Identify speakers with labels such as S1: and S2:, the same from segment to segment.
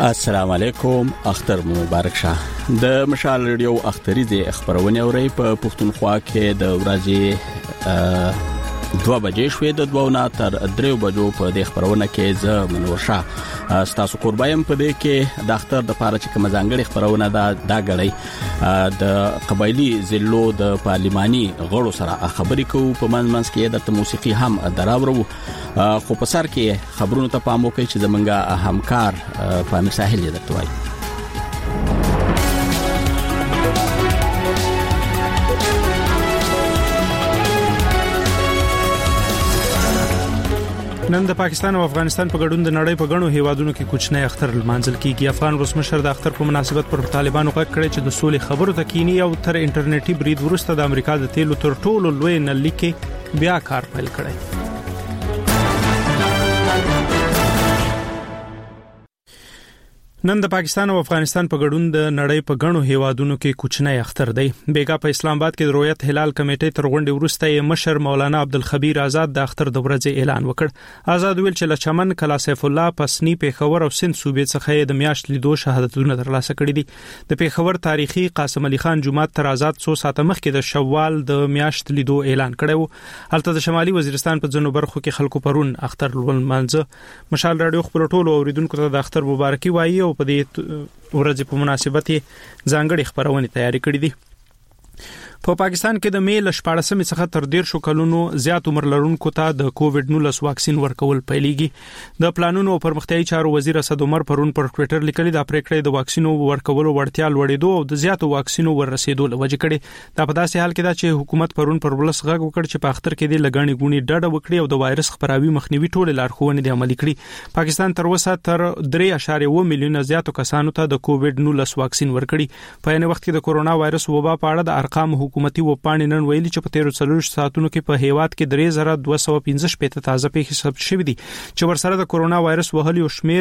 S1: السلام علیکم، اختر مبارک شه. د مشال ریډیو اختریزه خبرونه اوري په پښتونخوا کې د ورځې 2 بجې شوې د 2 تر 3 بجو په د خبرونه کې زه منور شه تاسو قربایم په دې کې د اختر د پاره چې کوم ځانګړي خبرونه دا غړي د قبایلی ضلعو د پارلماني غړو سره خبرې کوو په منځ کې د موسیقي هم دراورو خو په سر کې خبرونه ته پام وکړئ چې زمونږه همکار فامر ساحل یې درته وایي.
S2: نن د پاکستان او افغانستان په ګډون د نړۍ په غنو هیوادونو کې کوچنی اختر لمانځل کیږي. افغان ولسمشر د اختر په مناسبت پر طالبانو غږ کړی چې د سولې خبرو ته کینی او تر انټرنیټي برید وروسته د امریکا د تیلو تر ټولو لوی نلۍ کې بیا کار پیل کړی. نن د پاکستان او افغانستان په ګډون د نړۍ په غنو هیوادونو کې کوچنی اختر دی. بیګا په اسلام آباد کې د رویت هلال کمیټې تر غونډې وروسته مشر مولانا عبدالخبیر آزاد د اختر د ورځې اعلان وکړ. آزاد ویل چې لچمن کلا سیف الله پسنی پیښور او سند صوبې څخه د میاشت لیدو شهادتونه ترلاسه کړي دي. د پیښور تاریخي قاسم علي خان جمعه تر آزاد 100 ساعت مخکې د شوال د میاشت لیدو اعلان کړو. هلته د شمالي وزیرستان په ځینو برخو کې خلکو پرون اختر لمانځه. مشال رادیو خبر ټولو اوریدونکو ته د اختر مبارکي وایي او په دې ورځې په مناسبت ځانګړي خبرونه تیاری کړې دي. په پاکستان کې د می ل 14 څخه تر 13 کلونو زیات عمر لرونکو ته د کووډ 19 واکسین ورکول پیلېږي. د پلانونو او پرمختیايي چارو وزیر اسد عمر پرون پر ټوئیټر لیکلي د پریکړې د واکسینو ورکولو وړتیا لوړېدو او د زیاتو واکسینو ورسېدو لوجه کړي. دا په داسې حال کې ده چې حکومت پرون پر ولس غږ وکړ چې په اختر کې د لګانی غونی ډډه وکړي او د وایرس خپراوي مخنیوي ټول لارښوونې د عملي کړي. پاکستان تر اوسه تر 3.1 میلیون زیاتو کسانو ته د کووډ 19 واکسین ورکړي. په یوه وخت کې د کورونا وایرس وبا په اړه د ارقام حکومتي وپاڼې نن ویلي چې په 13 ساعتونو کې په هیواد کې 3215 تازه پیښې ثبت شوې دي چې ورسره د کورونا وایرس وهلي او شمیر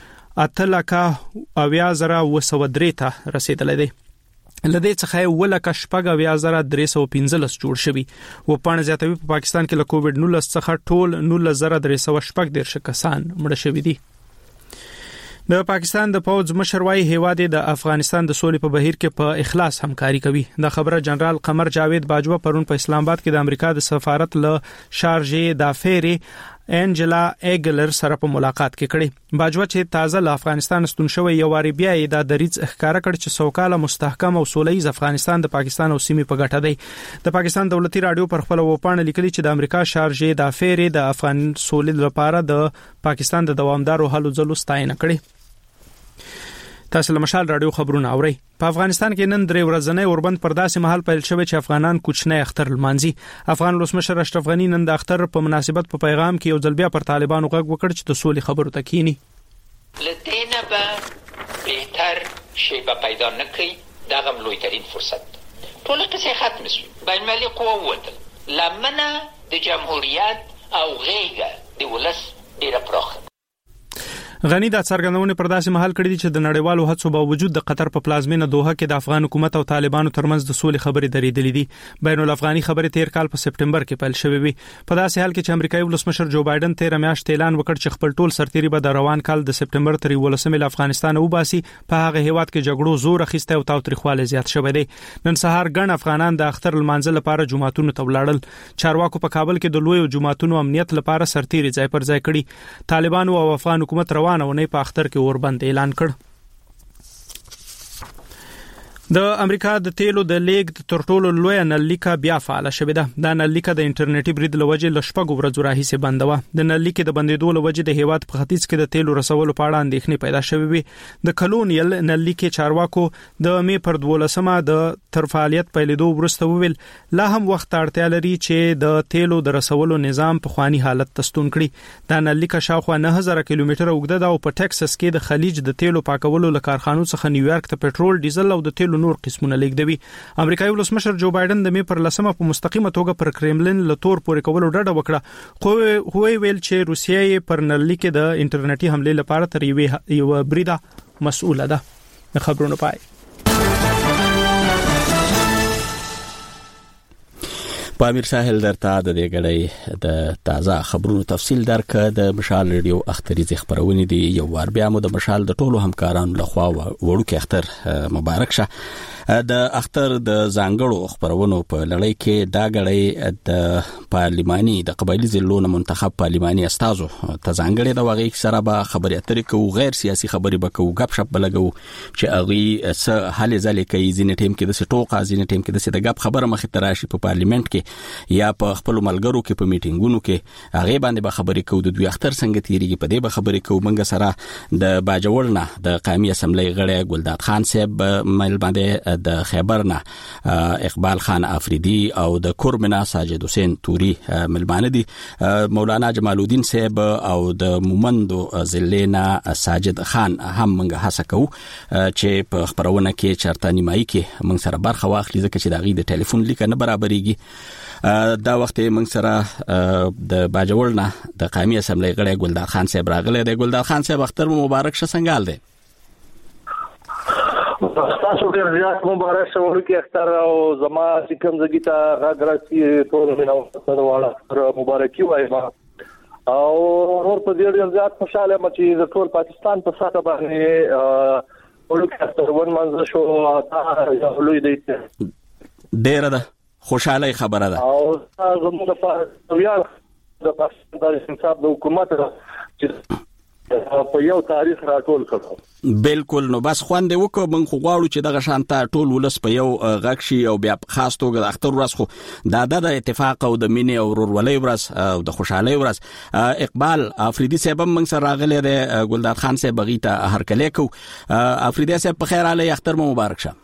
S2: 8,000,303 ته رسیدلی دی. لدې څخه ولکه شپږ 2,315 جوړ شوی. وپاڼه زیاتوي په پاکستان کې له کووډ 19 څخه ټول 19,314 کسان مړه شوي دي. د پاکستان د پوځ مشر وايي هیواد د افغانستان د سولې په بهیر کې په اخلاص همکاري کوي. د خبره جنرال قمر جاوید باجوه پرون په اسلام آباد کې د امریکا د سفارت له شارجې دافيري انجلا ایګلر سره په ملاقات کې کړي. باجوه چې تازه له افغانستان ستون شوی یو واری بیا د دریځ ښکارا کړ چې سوکاله مستحکم او سولهییز افغانستان د پاکستان او سیمې په ګټه دی. د پاکستان دولتي رادیو پر خپل وپاڼه لیکلي چې د امریکا شارجې دافيري د افغان سولې لپاره د پاکستان د دوامدارو هلو ځلو ستاینه کړي. تاسو له مشال رادیو خبرونه اورئ. په افغانستان کې نن درې ورځنی اوربند پر داسې مهال پیل شوی چې افغانان کوچنی اختر لمانځي. افغان ولسمشر اشرف غنی نن د اختر په مناسبت په پیغام کې یو ځل بیا پر طالبانو غږ وکړ چې د سولې خبرو ته کینی.
S3: لدینه به بهتر شی به پیدا نکړي دغه لویترین فرصت. ټول قصې ختم شي. بین المللي قوه وته لمنه د جمهوریت او غیګه د ولس ډیره پراخه.
S2: غنی د څرګندونې پر داسې محل کړی چې د نړیوالو هڅو باوجود د قطر په پلازمینه دوحه کې د افغان حکومت او طالبانو ترمنځ د سولې خبرې درېدلې دي. بین الافغاني خبرې تیر کال په سپټمبر کې پیل شوې وي. په داسې حال کې چې امریکایي ولسمشر جو بایدن 13 میاشت اعلان وکړ چې خپل ټول سرتیري به د روان کال د سپټمبر تر 18 له افغانستان وباسي، په هغه هیواد کې جګړو زور اخیسته او تاوتریخواله زیات شوی دی. نن سهار ګڼ افغانان د اختر لمانځه لپاره جمعتونو ته ولاړل. چارواکو په کابل کې د لوی جمعتونو امنیت لپاره سرتیري ځای پر ځای کړي. طالبانو او افغان حکومت روانه ونی په اختر کې اوربند اعلان کړ. د امریکا د تیلو د لیګ تر ټولو لوی نللیکه بیا فعال شوه ده. دا نللیکه د انټرنیټي برید لوجه لشپږ ورځې راهیسه بنده و. د نللیکه د بندیدو لوجه د هیواد په ختیځ کې د تیلو رسولو په اړه اندېښنې پیدا شوې وي. د کلونیل نللیکه چارواکو د می پر 12مه د تر فعالیت پیلېدو وروسته وویل لا هم وخت اړتیا لري چې د تیلو د رسولو نظام په خواني حالت تستون کړي. دا نللیکه شاوخوا 9000 کیلومتره اوږده ده او په ټکساس کې د خلیج د تیلو پاکولو له کارخانو څخه نیویارک ته پټرول، ډیزل او د تیلو نور قسمونه لیږدوي. امریکایي ولسمشر جو بایدن د می پر 10مه په مستقیمه توګه پر کرملین له تور پورې کولو ډډه وکړه. خو ویل چې روسیه یې پر نللیکه د انټرنیټي حمله لپاره تر یو بریده مسؤله ده. خبرونه پای.
S1: پامیر ساحل درته د دې غړې د تازه خبرونو تفصیل درک د مشال ریډیو اختریزي خبرونه دي یو وار بیا مو د مشال د ټولو همکارانو لخوا وړوکی اختر مبارک شه د اختر د ځانګړو خبرونو په لړۍ کې دا غړې د پارلماني د قبایلی ضلعونو منتخب پارلماني استازو ته ځانګړې د واغې سره به خبرې اترې کوو غیر سیاسي خبرې به کوو غب شپ بلګو چې اغي س حل ځلې کوي ځینې ټیم کې د سټوقه ځینې ټیم کې د غب خبره مخې تراشي په پارلیمنت کې یا په خپل ملګرو کې په میټینګونو کې هغه باندې به خبرې کوو د دوی اختر څنګه تیریږي په دې به خبرې کوو منګه سره د باجوړنا د قومي اسمبلی غړی ګلداد خان صاحب مل باندې د خیبر نه اقبال خان افریدي او د کورمنا ساجد حسین توري ملمانه دي مولانا جمال الدین صاحب او د مومندو زلینا ساجد خان هم منګه هڅه کوو چې په خبرونه کې چرته نیمایي کې موږ سره برخه واخلي ځکه چې د غي د ټلیفون لیک نه برابرېږي دا وخت موږ سره د باجوړنا د قومي اسمبلی غړی ګلداد خان صاحب راغلی دی. ګلداد خان صاحب اختر مبارک شه څنګه حال دی؟
S4: تاسو ډیر زیات مبارک شه ورکه اختر او زما چې کوم ځای ته راغراسي ټول مینه سره واړه مبارکي وایم او ور په دې زیات خوشاله م چې د ټول پاکستان په ساته باندې ورکه اختر ون منځ شو دا لوی دی
S1: ډیر ده خوشاله خبره ده
S4: او زموږ په ویاړ د پاکستان د انصاف د حکومت چې په یو تاریخ راټول کړو
S1: بالکل نو بس خوند وکړو من خو غواړو چې دغه شانته ټول ولس په یو غږ شي او بیا خاص توګه د اختر ورځ خو د اتفاق او د مینې او ورورولۍ ورځ او د خوشحالۍ ورځ اقبال افریدي صاحب من سره راغلی دی ګلداد خان صاحب غیته هرکلی کو افریدي صاحب په خیر علی اختر مبارک شه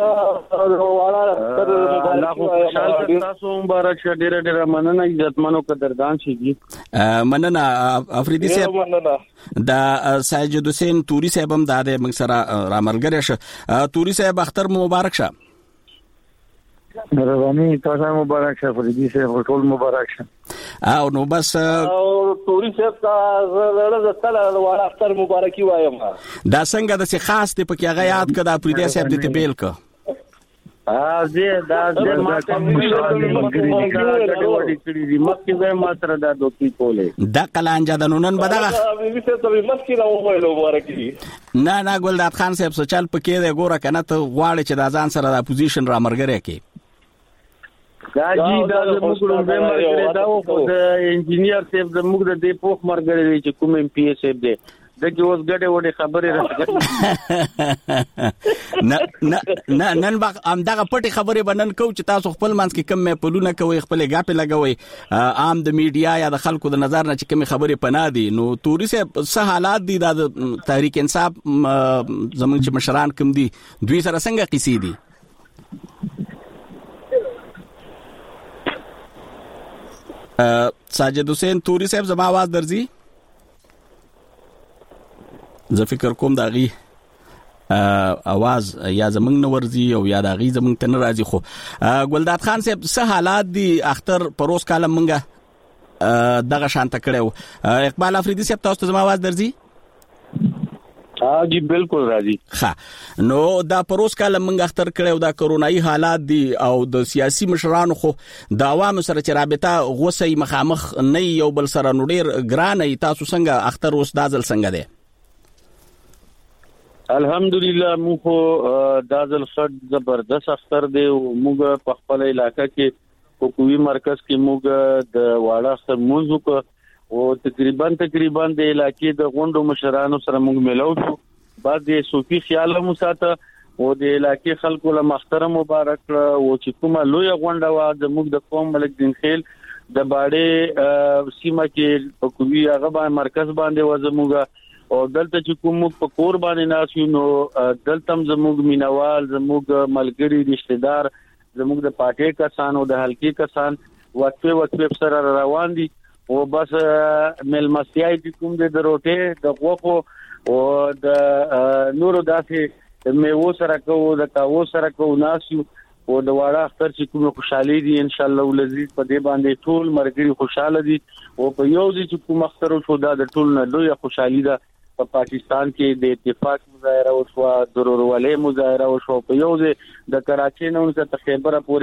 S5: الله خو خوشاله تاسو مبارک شه ډېر مننه عزتمنو قدردان شي
S1: مننه افریدي صاحب دا ساجد حسین توري صاحب هم د موږ سره راملګری شه توري صاحب اختر مبارک شه
S5: مهرباني تاسو مبارک شه افریدي صاحب ټول مبارک شه
S1: او نو بس
S4: او توري صاحب زړه تعالی وړ اختر مبارکي وایم
S1: دا څنګه د خاص ته پکې هغه یاد کړه افریدي صاحب د تبیل کا
S5: زه دا ما ته مشورې کړې دي مکه زه ما سره دا دوی کولې
S1: دا کلانجا د نونن بدغه
S4: مکه راو ویلو مبارکي
S1: نه ګلداد خان صاحب څه چل پکې دی ګوره کنه ته غواړي چې د ځان سره د اپوزیشن را مرګره کې
S5: دا جی دا موږ به مرګره دا او د انجینیر صاحب د موږ د دې پوخ مرګره چې کوم ام پی ایس صاحب دی دغه اوس ګډه وړه خبرې راځي
S1: نه نن ام دغه پټي خبرې بنن کو چې تاسو خپل منځ کې کم پلونه کوي خپل غاپې لګوي عام د میډیا یا د خلکو د نظر نه چې کم خبرې پنا دي نو توري صاحب څه حالات دي د تحریک انصاف زمونږ چې مشران کم دي دوی سره څنګه قصې دي ساجد حسین توري صاحب زما आवाज درځي زه فکر کوم داغي आवाज یا زمنګ نورځي او یا داغي زمنګ تن راځي خو ګلداد خان صاحب څه حالات دي اختر پروس کالم منګه دغه شانته کړو اقبال افریدي صاحب تاسو ته زما आवाज درځي
S5: جی بالکل راځي
S1: ها نو دا پروس کالم منګه اختر کړو دا کرونایي حالات دي او د سیاسي مشرانو خو د عوامو سره چې رابطه غوسه مخامخ نه یو بل سره نو ډیر ګران تاسو څنګه اختر اوس دازل څنګه دی
S5: الحمدلله موږ دازل خد زبردست اختر دی او موږ په خپل علاقې کې حکومي مرکز کې موږ د واړه اختر موضوع کو او تقریبا د علاقې د غونډو مشرانو سره موږ ملو شو بعد د صوفي خیال مو ساته او د علاقې خلکو له محترم مبارک او چې کومه لوی غونډه وا د موږ د قوم ملک دین خیل د باړې سیمه کې حکومي هغه مرکز باندې وزموږه او دلته چې کوم په کور باندې ناسو نو دلته زموږ مینوال زموږ ملګری رشتہ دار زموږ د پارټي کسان او د حلقې کسان وقفه سره روان دي او بس ملمستیای کوم د دروټه د غوخو او د نورو داسې میوه سره کو د کاوو سره کو ناسو او د واړه اختر چې کوم خوشحالي دي ان شاء الله ولذي په دې باندې ټول مرګري خوشاله دي او په یو ځای چې کوم اختر شو دا د ټول نه لوی خوشحالي ده په پاکستان کې د اتفاق مظاهره او د ورورولۍ مظاهره او په یو ځای د کراچۍ نه تر خیبر پورې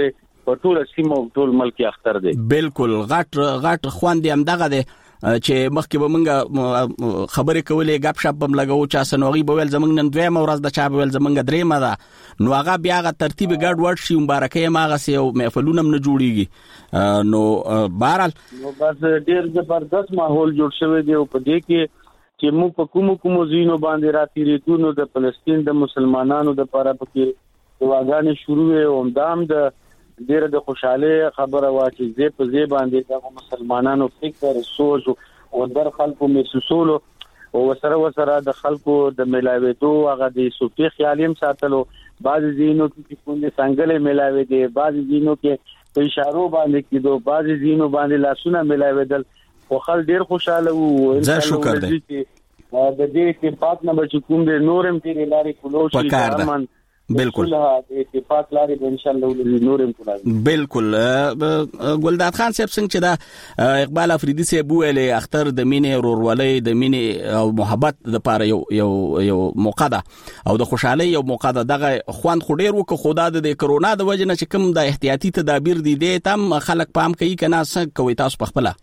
S5: په ټول سیمه او ټول ملک اختر دی.
S1: بالکل غټ خواندې هم دغه دی چې مخکې به موږ خبرې کولې غپ شپ بم لګاو چا سنوغي به ول زمنګ نن دویمه ورځ د چا به ول زمنګ دریمه ده نو هغه بیا هغه ترتیب ګډ وډ شي مبارکي ماغه سي او محفلونه نه جوړیږي نو بهرحال
S5: نو بس ډیر زبردست ماحول جوړ شوی دی په دې کې چې موږ په کومو زینو باندې راتېریدو نو د فلسطین د مسلمانانو د لپاره پکې دعاګانې شروع وي او همدام د ډیره د خوشاله خبره وا چې زه په زی باندې د مسلمانانو فکر سوچ او در خلکو محسوسولو او وسره د خلکو د ملاويدو هغه د صوفي خیالیم ساتلو بعض زینو کې کومې څنګهله ملاوي دي بعض زینو کې په اشارو باندې کېدو بعض زینو باندې لاسونه ملاويدل خو خل ډیر خوشاله وو
S1: زه شکر دی
S5: د دې کې پات نه بچ کوم د نورم تیرې لارې کولو شي
S1: بالکل
S5: اتفاق لري ان شاء الله نورم کوي.
S1: بالکل ګلداد خان صاحب څنګه چې دا اقبال افریدي صاحب ویلې اختر د مینې ورولۍ د مینې او محبت لپاره یو موقع ده او د خوشحالي یو موقع ده دغه خوند خو ډیر وک خدا د کرونا د وجه نه چې کوم د احتیاطي تدابیر دي د تم خلک پام کوي کنه څنګه کوي تاسو په خپل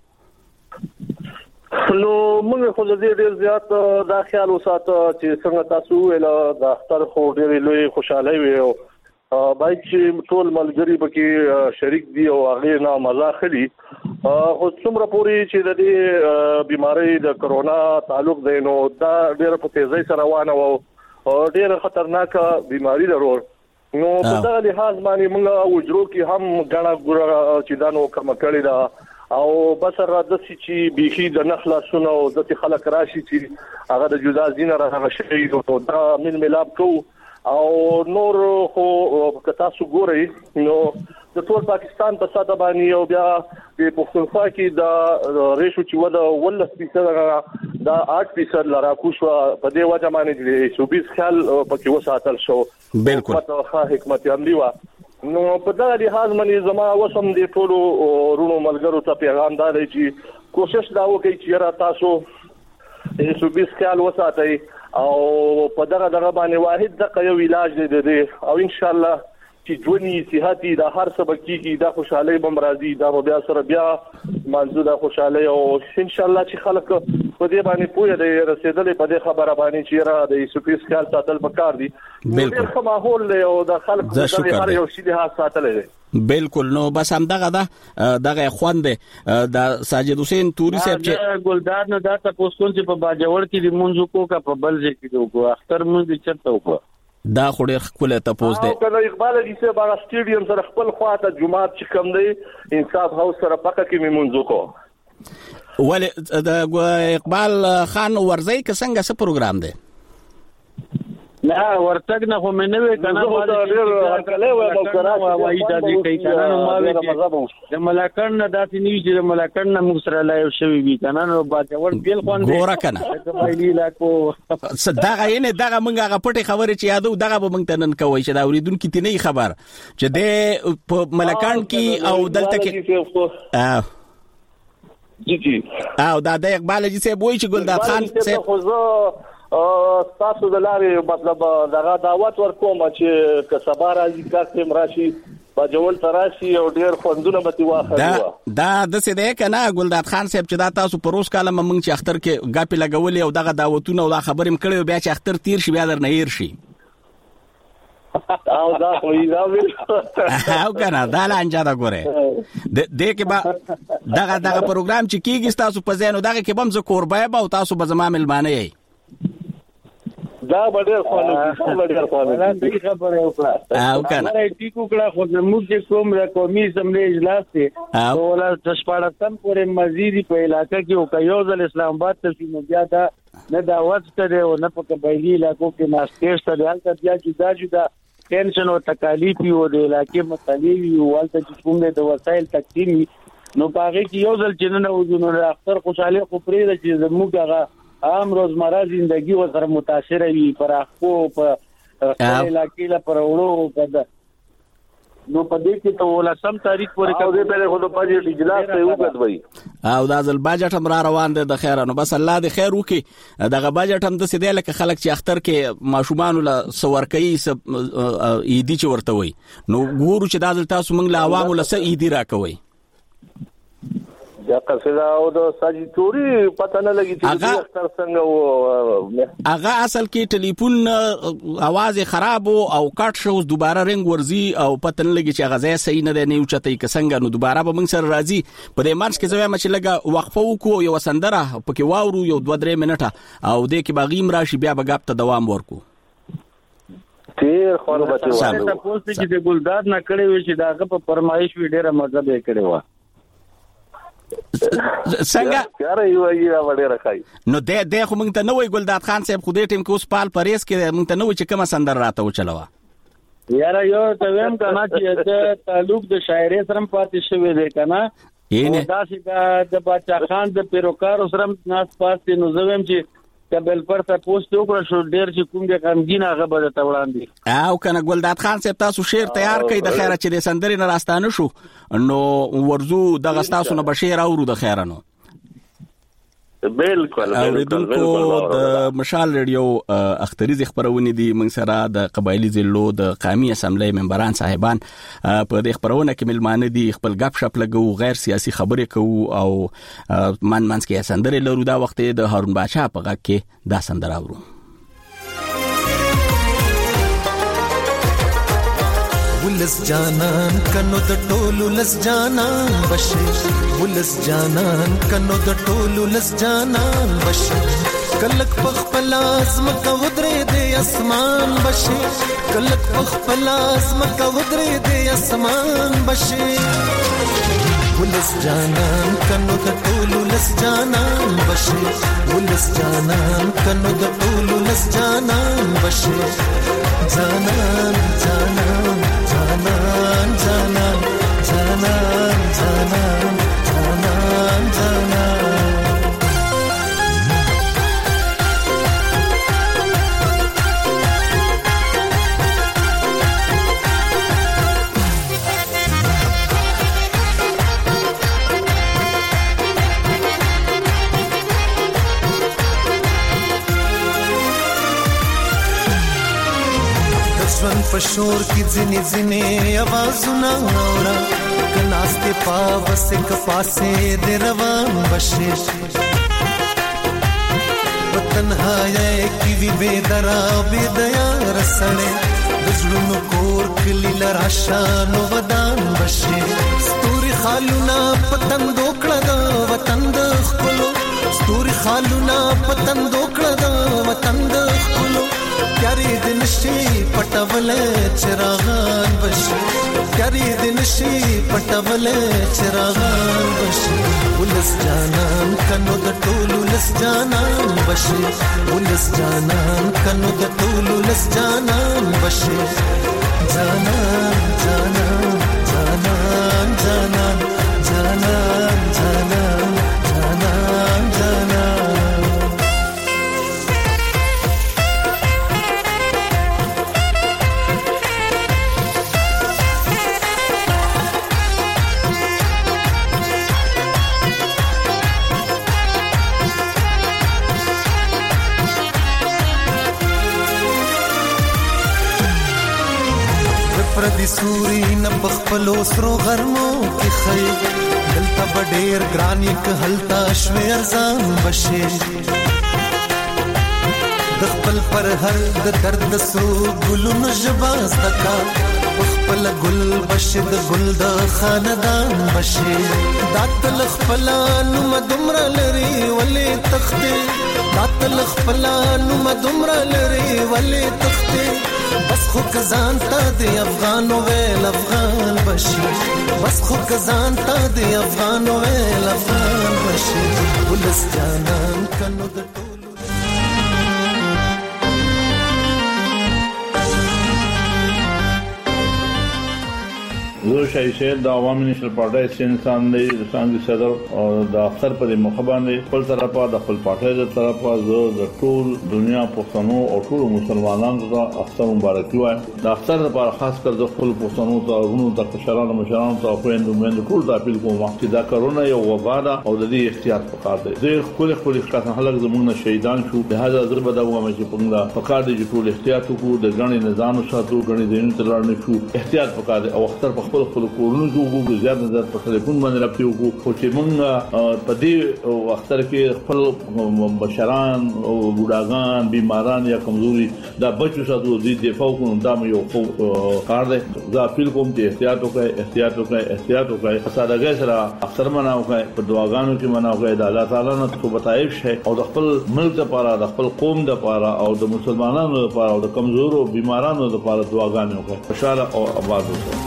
S4: نو موږ خو دې ډیر زیات دا خیال وساته چې څنګه تاسو ول د اختر خو ډیر لوی خوشاله وي او باید چې ټول ملګری پکې شریک دي او هغه نه مزه خلی خو څومره پوری چې د دې بيمارۍ د کرونا تعلق دی نو دا ډیر په تیزی سره روانه او ډیر خطرناک بيماري ضرور نو په دغه لحاظ باندې موږ وجرو کې هم غنا ګره چې دا نو کوم کړی دا او بس را د چې بيخي د نخلاصونه او د خلک راشي چې هغه د جدا زینه راغی شي او دا من ملاب کو او نور خو کتا سو ګوري نو د ټول پاکستان په ساده باندې او بیا د پښتونخوا کې د ریشو چې ودا ول دا 8% لرا کوشو په دې وجه باندې د صوبیس خیال پکې وساتل شو.
S1: بالکل
S4: حکمت عملی وا نو په دغه لحاظ باندې زما وسم دي ټولو رونو ملګرو ته پیغام دا دی چې کوشش دا وکړي چې را تاسو د صوبیس خیال وساتئ او په دغه باندې واحد د یو علاج دی او ان شاء الله چې ژوندۍ صحتي د هر سبب کېږي د خوشحالي بمرادي دا بیا سره بیا منځو د خوشحالي او ان شاء الله چې خلک په دې باندې پوهه دي رسیدلې په دې خبره باندې چې را د سپیس خیال ساتل پکار دي
S1: بالکل
S4: ډېر ماحول له او د خلکو د هر یو شي له ساتل دي.
S1: بالکل نو بس هم دغه خوند د ساجد حسین توري صاحب چې
S5: ګلدار نه دا تاسو چې په باجوړ کې د منځو کو کا په بل ځای کې کو اختر مونږ چرته وکړه
S1: دا خو ډېر خپل تاسو دی
S4: کله اقبال دې سه باغ سټیډیم سره خپل خواته جمعات چې کم دی انصاف هاوس سره پکه کې میمونځو کو
S1: ول د اقبال خان ورزي څنګه څه پروګرام دی
S5: نه ورتګ نه خو مې نه وې کنه
S4: ډېر کله و مقرره
S5: وایي دا دې کوي کنه نو ما وې د ملاکن نه داتې نیو چې د ملاکن نه موږ سره لایو شوی وي کنه نو باجوړ بیل خوان
S1: ګوره کنه
S5: وایي لا کو
S1: صدقه یې دغه موږ هغه پټه خبره چې یادو دغه به موږ ته نن کوي چې دا اوریدونکو ته نه خبر چې د په ملاکن کې او دلته کې
S4: جی
S1: او دا د اقبال جی سه بوئی چې ګلداد خان سه
S4: تاسو د لارې مطلب دغه دعوت ورکوم چې که سبا راځي کاستم راشي باجوړ تراشي او ډیر خوندونه به واخلو
S1: دا د څه ده کنه ګلداد خان صاحب چې دا تاسو پروس کاله مونږ چې اختر کې غاپی لګولې او دغه دعوتونه او دا خبرې مکړې بیا چې اختر تیر شي بیا در نه هیر شي
S4: او دا خو دا ویل
S1: او کنه دا لانجه دا ګوره د کې با دغه پروګرام چې کیږي تاسو په ځینو دغه کې بم ز قربای به او تاسو به زما ملمانه یې
S4: دا ډېر خوانو ډېر خوانو
S5: دا دې خبره وکړه
S1: او کنه
S5: ټیکو کړه خو موږ چې کوم د قومي سملې اجلاس ته ولا تشپاړتم پورې مزيدي په علاقې کې او کيوزل اسلام آباد ته سیمه بیا دا نه دا وځته او نه په قبایلی علاقو کې ناشته ته حالت بیا جدا ټینشن او تکالیف او د علاقې مختلفي او حالت چې کوم د وسایل تقسیم نو باغې کې یو ځل چې نه وځو اختر خوشاله خو پرې چې زموږ هغه عام روزمره زندگی و سره متاثر وي پر اخو په علاقې لا پر وړو کده نو په دې کې ته ولا سم تاریخ پورې
S4: کده په خود په دې اجلاس ته وګت وای
S1: او دا ځل بجټ هم را روان دی د خیر نو بس الله دې خیر وکړي دغه بجټ هم د سیدل لکه خلک چې اختر کې ماشومان له سورکۍ ایدي چې ورته وي نو ګورو چې دا ځل تاسو موږ له عوامو له څه ایدي راکوي
S4: یا قصدا او د ساجتوري پته نه لګی چې اختر څنګه و
S1: هغه اصل کې ټلیفون आवाज خراب او کټ شو دوباره رنگ ورزي او پته نه لګی چې هغه ځای صحیح نه دی نه اوچته کې څنګه نو دوباره به موږ سره راځي په دې مانس کې زوی چې لګه وقفه وکړو یو سندره پکې واورو یو 2-3 منټه او دې کې باغیم راشي بیا به غاب ته دوام ورکو
S4: تیر خو به
S5: تاسو ته چې د ګلداد نه کړي وي چې داغه په فرمایش وی ډیره مزه به کړي و
S1: څنګه
S4: یاره یو یا وړه راخای
S1: نو دې خو موږ ته نه وای ګلداد خان صاحب خو دې ټیم کې اوس پال پریس کې موږ ته نه وای چې کومه سندر راته وچلوا
S5: یاره یو ته ویم کنه چې د تعلق د شاعري سره پاتې شوی دی کنه
S1: یې
S5: دا چې د بچا خان د پیروکار سره ناس پاتې نو زویم چې کبل پر تاسو وکړو شو ډیر چې کوم د غمګین هغه به ته وړاندې
S1: او کنه ګلداد خان صاحب تاسو شعر تیار کړئ د خیره چې د سندرې نه راستانه شو نو ورزو د غستاسو نه بشیر اورو د خیره نو
S4: بالکل
S1: د مشال ریډیو اختریزي خبرونه دي موږ سره د قبایلی ضلعو د قومي اسمبلی ممبران صاحبان په دې خبرونه کې ملمانه دي خپل غپ شپ لګو غیر سیاسي خبرې کوو او منځ کې سندره لرو دا وخت د هارون بادشاہ په غږ کې دا سندره اورو
S6: ولس جانان کنو د ټولو لس جانان بشي ولس جانان کنو د ټولو لس جانان بشي کلک پخپل ازم کا ودرې د اسمان بشي کلک پخپل ازم کا ودرې د اسمان بشي ولس جانان کنو د ټولو لس جانان بشي ولس جانان کنو د ټولو لس جانان بشي جانان جانان جانان جانان جانان جانان جانان جانان ژوند په شور کې ځینې ځینې आवाजونه اورا کناسته پاوسه کپاسه د روان بشي وطنهای کی وی بدرا بدیا رسړې دزړونو کور کلی لراشانو ودان بشي ستوري خالونا پتن دوکړه د وطن د خلو ستوري خالونا پتن دوکړه د وطن د خلو کاری دن شي پټول چراغان بشي کاری دن شي پټول چراغان بشي ولس جانان کنو د ټولو لس جانان بشي ولس جانان کنو د ټولو لس جانان بشي جانان جانان جانان جانان جانان جانان جانان جانان پردي سوري نه بخپلو سرو غرمو کې خي دلته بډېر ګران یک هلتا شوي ارزان بشي د خپل پر هر د درد سو ګلونو جواز دکا خپل ګل بشي د ګل د خاندان بشي داتل خپلانو مدمر لري ولې تخته داتل خپلانو مدمر لري ولې تخته بس خو کزان تا دی افغانو ویل افغان بشي بس خو کزان تا دی افغانو ویل افغان بشي ولس جانان کنو د
S7: زه شای سید د عوامي نېشنل پارټي سین انسان دی څنګه صدر او د اختر په مخبانه خپل طرفه د خپل پارټي د طرفه زه د ټول دنیا پښتنو او ټول مسلمانانو ته اختر مبارک وایم. د اختر لپاره خاص کر د خپل پښتنو ته ورونو ته کشرانو مشرانو ته خويندو مېندو ټول ته اپیل کوم چې دا کرونا یو وبا ده او د دې احتیاط پکار دی. زه خپل ښکته خلک زموږ شهیدان شو به هغه ضرب دا ومه چې پنګا پکار دی ټول احتیاط وکړو د غني نظام ساتو غني دیني تلار نه شو احتیاط پکار دی او اختر په خپل کورونو کې زیات نظر په ټلیفون باندې راپیو کو چې موږ په دې اختر کې خپل بشران او بوډاګان بیماران یا کمزوري دا بچو ساتو دې دفاع کوو دا مې یو کار دی. زه اپیل کوم چې احتیاط وکړئ سادهګۍ سره اختر مناوکړئ په دعاګانو کې مناوکړئ د الله تعالی نه څخه بتایب شي او د خپل ملک لپاره د خپل قوم لپاره او د مسلمانانو لپاره او د کمزورو بیمارانو لپاره دعاګانې وکړئ. خوشاله او آباد اوسئ.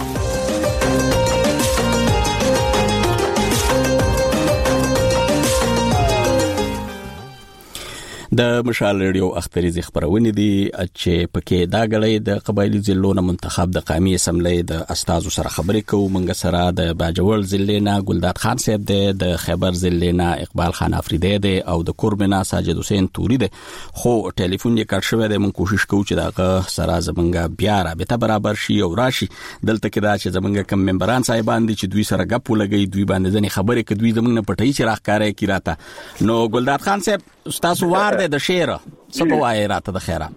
S1: د مشال ریډیو اختریزي خبرونه دي چې پکې دا غړي د قبایلی ضلعونو منتخب د قومي اسمبلی د استادو سره خبرې کوو. منګ سره د باجوړ ضلع نه ګلداد خان صاحب دی، د خیبر ضلع نه اقبال خان افریدی دی او د کوربنا ساجد حسین توري دی. خو ټلیفون یې کټ شوی دی. مونږ کوشش کوو چې دا سره زمونږ بیا رابطه برابر شي او راشي. دلته کې دا چې زمونږ کم ممبران صاحبان دي چې دوی سره غپ ولګي، دوی باندې ځنې خبرې کوي، دوی زمونږ نه پټي چې راخکارې کی راته. نو ګلداد خان صاحب تاسو وار د شعر څه په وایي راته د خیره؟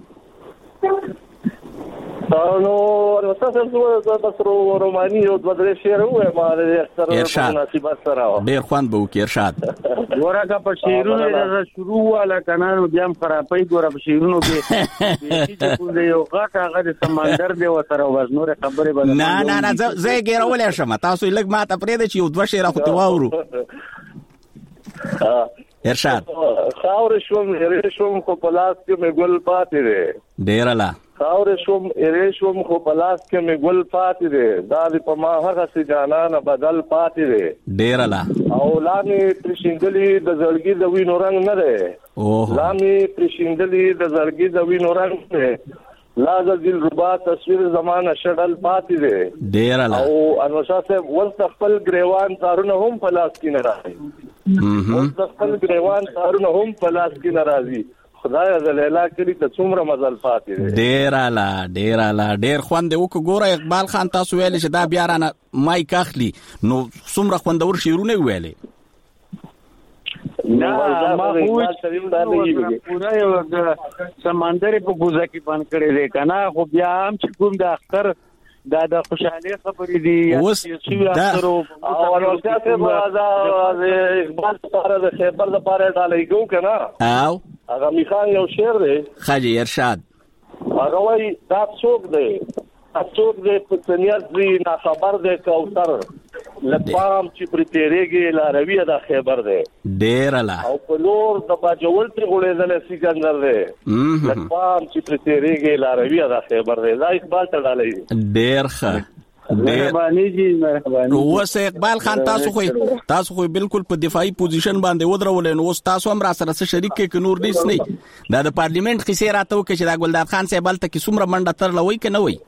S4: نو ورته تاسو روماني او د درې شعر وای ما د اختر مناسبت سره
S1: ډیر خوند به وکړ. ارشاد
S5: ورګه په شعرونو د شروع والا کنانو بیا خرابې ګوره په شعرونو کې چې کوم یو غاټه غره سمندر دی وتر وزنور خبره بل
S1: نه زه ګیرول شم. تاسو لګ ما ته پرې د چې یو دوه شعر خو ته واورو. ارشاد
S4: خاور شوم هرشوم خو پلاس کې مې ګل پاتې دی.
S1: ډیرلا
S4: خاور شوم هرشوم خو پلاس کې مې ګل پاتې دی. دا په ما هغه سي جانان بدل پاتې دی.
S1: ډیرلا
S4: او لامې پرشندلې د زړګي د وینو رنگ نه دی. لامې پرشندلې د زړګي د وینو رنگ نه لا ذل ربا تصویر زمانہ شډل پاتې دی.
S1: ډیرلا
S4: او انوشا صاحب ول خپل گریوان تارونه هم پلاس کې نه راځي. خپل گریوان تارونه هم پلاس کې ناراضي. خدای زلیلا کلی ته څومره مزل پاتې دی.
S1: ډیرالا ډیر خوند وک ګوره. اقبال خان تاسو ویل چې دا بیا رانه مایک اخلي نو څومره خوندور شعرونه ویلي.
S5: نه ما خو پورا یو د سمندر په ګوزه کې بند کړی دی کنه. خو بیا هم چې کوم د اختر دا د خوشاله خبرې دي
S1: اوس
S4: او ورته څه دا اقبال سره د خیبر د پاره ډالې ګو کنه
S1: او
S4: هغه میخان یو شعر دی
S1: خاجي ارشاد
S4: هغه وای دا څوک دی په تنیت دی نا خبر دی کوثر لپام چې پر تیریږي لاروی د خیبر دی.
S1: ډیرلا
S4: او په لور د باجوړ ته غړېدل سکندر دی. لپام چې پر تیریږي لاروی د خیبر دی. دا اقبال ته ډالې
S1: ډیر ښه
S5: مهرباني جی مهرباني.
S1: اوس اقبال خان تاسو خو بالکل په دفاعي پوزیشن باندې ودرول نو اوس تاسو هم را سره شریک کې نور دیس نه دا د پارلیمنت قصې راته وکړي چې دا ګلداد خان صاحب بلته کې څومره منډه تر لوي کې نه وي.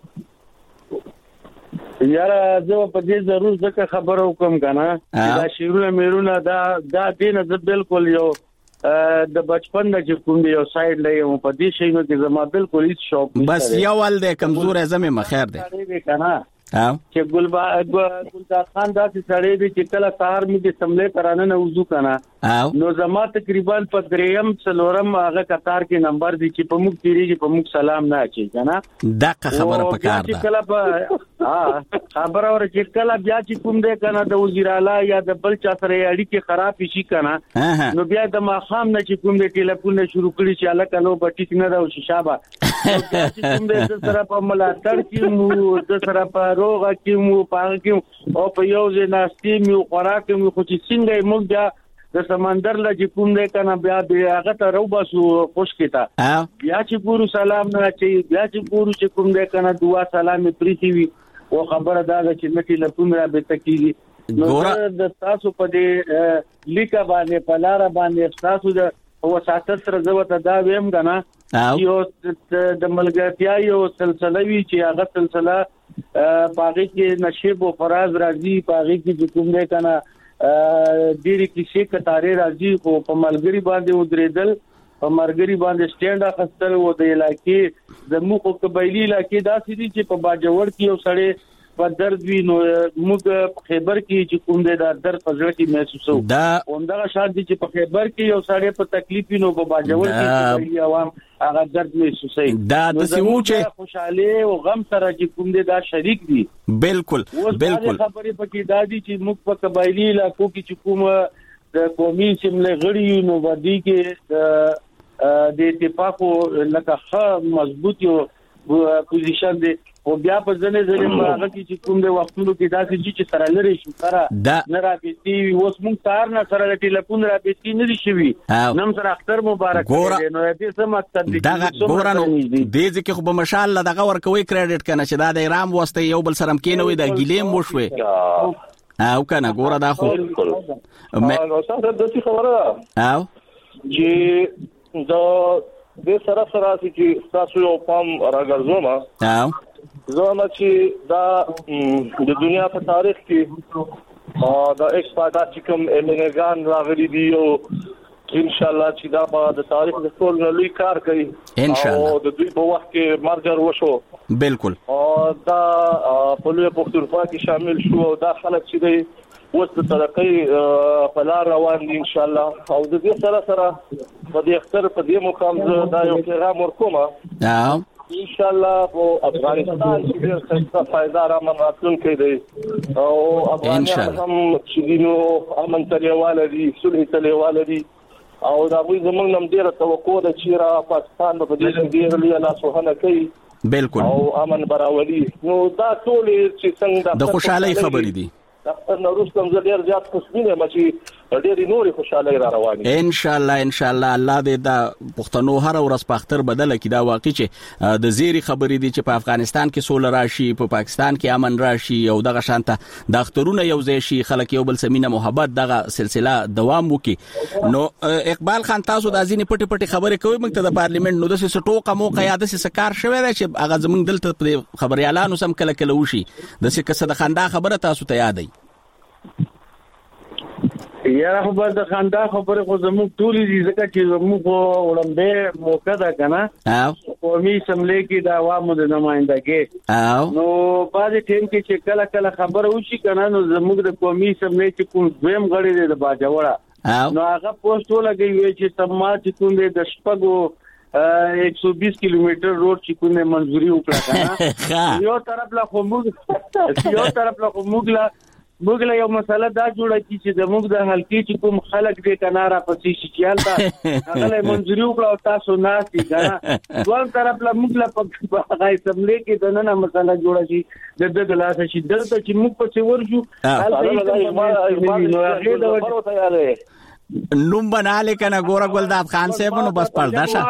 S5: یاره زه په دې ضرور ځکه خبرو کوم کنه دا شیرونه میرونه دا دینه زه بالکل یو د بچپن نه چې کوم یو سایډ لې په دې شی نو کې زما بالکل هیڅ شوق
S1: بس یو ول د کمزور زمې مخیر دی
S5: کنه چې ګلداد خان دا چې سړی دی چې کله سهار می د سملې ترانه نه وضو کنه نو زما تقریبا په دریم څلورم هغه قطار کې نمبر دی چې په موږ تیریږي په موږ سلام نه اچي کنه.
S1: دا خبره پکار ده
S5: کله په خبره ور چې کله بیا چې کوم دی کنه د وزیر اعلی یا د بل چا سره اړیکې خراب شي کنه نو بیا د ماخام نه چې کوم دی ټلیفون شروع کړي چې الکه نو بټیک نه دا شابه چې کوم دی د سره په ملاتړ کې مو د سره په روغه کې مو پاغه کې او په یو ځای ناشتي مو خوراک مو خو چې څنګه موږ بیا د سمندر لا چې کوم دی کنه بیا هغه ته روباسو خوش کیتا بیا چې ګورو سلام نه چې بیا چې ګورو چې کوم دی کنه دعا سلام پریتی وي او خبره دا چې نټي لپاره را به تکیږي نو د تاسو په دې لیکه باندې پلار باندې تاسو د وساتت سره زوته دا ویم کنه یو د ملګرتیا یو سلسله وی چې هغه سلسله پاغي کې نشيب او فراز راځي پاغي کې کوم نه کنه ډېری کیسې کتارې راځي خو په ملګری باندې ودرېدل په مرګري باندې سټینډ اخستل و د علاقې د مخ قبایلی علاقې داسې دي چې په باجوړ کې یو سړی په درد وی نو موږ خیبر کې چې کوم د درد په ځړ کې محسوسو همدغه شان دي چې په خیبر کې یو سړی په تکلیف نو په باجوړ کې عوام هغه درد محسوسي دا د سیمو چې خوشاله او غم سره چې کوم د دا شریک دي بالکل خبرې پکې دادي چې موږ په قبایلی علاقو کې چې کوم د قومي سیمه غړي نو ودی کې د اتفاق لکه مضبوط یو پوزیشن دی او بیا په ځنه په هغه کې چې کوم د وختونو کې داسې چې سره لري شو سره نه رابطي اوس مونږ تار نه سره ټلیفون رابطي نه دي شوی نن سره اختر مبارک نو دې څه مقصد دی دا ګورانو دې ځکه خو به ماشاءالله دغه ورکوي کریډټ کنه چې دا د ایران واسطه یو بل سره مکینوي د ګیلیم وشوي او کنه ګوره دا خو
S4: نو څنګه د څه خبره او چې د سره چې تاسو یو پام راګرځوم زما چې دا د دنیا په تاریخ کې دا ایکسپاټا چې کوم امنګان راغلي دي او ان شاء الله چې دا به د تاریخ د ټول لوی کار کوي ان شاء الله او د دوی په وخت کې مرجر وشو بالکل او دا په لوی پښتونخوا کې شامل شو او دا خلک چې دی اوس د ترقۍ په لار روان دي ان شاء الله او د دې سره په دې اختر په دې مقام دا یو پیغام ورکوم ان شاء الله په افغانستان کې ډېر څه فائدہ را مناتون کې دي او افغانستان هم چې دینو امن تلواله دي صلح تلواله دي او دا وی زمونږ نم ډېر توقع ده چې را پاکستان په دې کې ډېر لوی لاسوهنه کوي بالکل او امن براولي نو دا ټول چې څنګه د خوشحالي خبرې دي دا نو روستم زړه زیات خوشبینه مچي ډېری نورې خوشاله را رواني ان شاء الله الله دې دا پښتنو هر ورځ په اختر بدله کی دا واقع چې د زیری خبرې دي چې په افغانستان کې سول راشي په پاکستان کې امن راشي او دغه شانته د اخترونه یو ځای شي خلک یو بل سمینه محبت دغه سلسله دوام وکي نو اقبال خان تاسو د ازینې پټي پټي خبرې کوي موږ ته د پارلیمنت نو د سټوقه موقع یا د سکار شوی دی چې هغه زمونږ دلته خبري اعلان سم کله کله وشي د څه د خندا خبره تاسو ته یادای یاره خو بس د خندا خبره خو زموږ ټولې دي ځکه چې زموږ وړاندې موقع ده کنه قومي اسمبلی کې د عوامو د نمائندګۍ نو بعضې ټیم کې چې کله کله خبره وشي کنه نو زموږ د قومي اسمبلی چې کوم دویم غړی دی د باجوړه نو هغه پوسټ ولګوي چې سما چې کوم دی د شپږو 120 کیلومتر روډ چې کومه منځوري وکړه کنه یو طرف لا خو موږ له یو مسله دا جوړه کی چې زموږ د حلقې چې کوم خلک دې کناره پسې شیال تا هغه منځوري وکړه او تاسو ناسي کنه ټول طرف له موږ له په هغه سملې کې د نن مسله جوړه شي د لاسه شي دلته چې موږ په څه ورجو نوم بناله کنه ګوره ګلداد خان صاحب نو بس پردا شه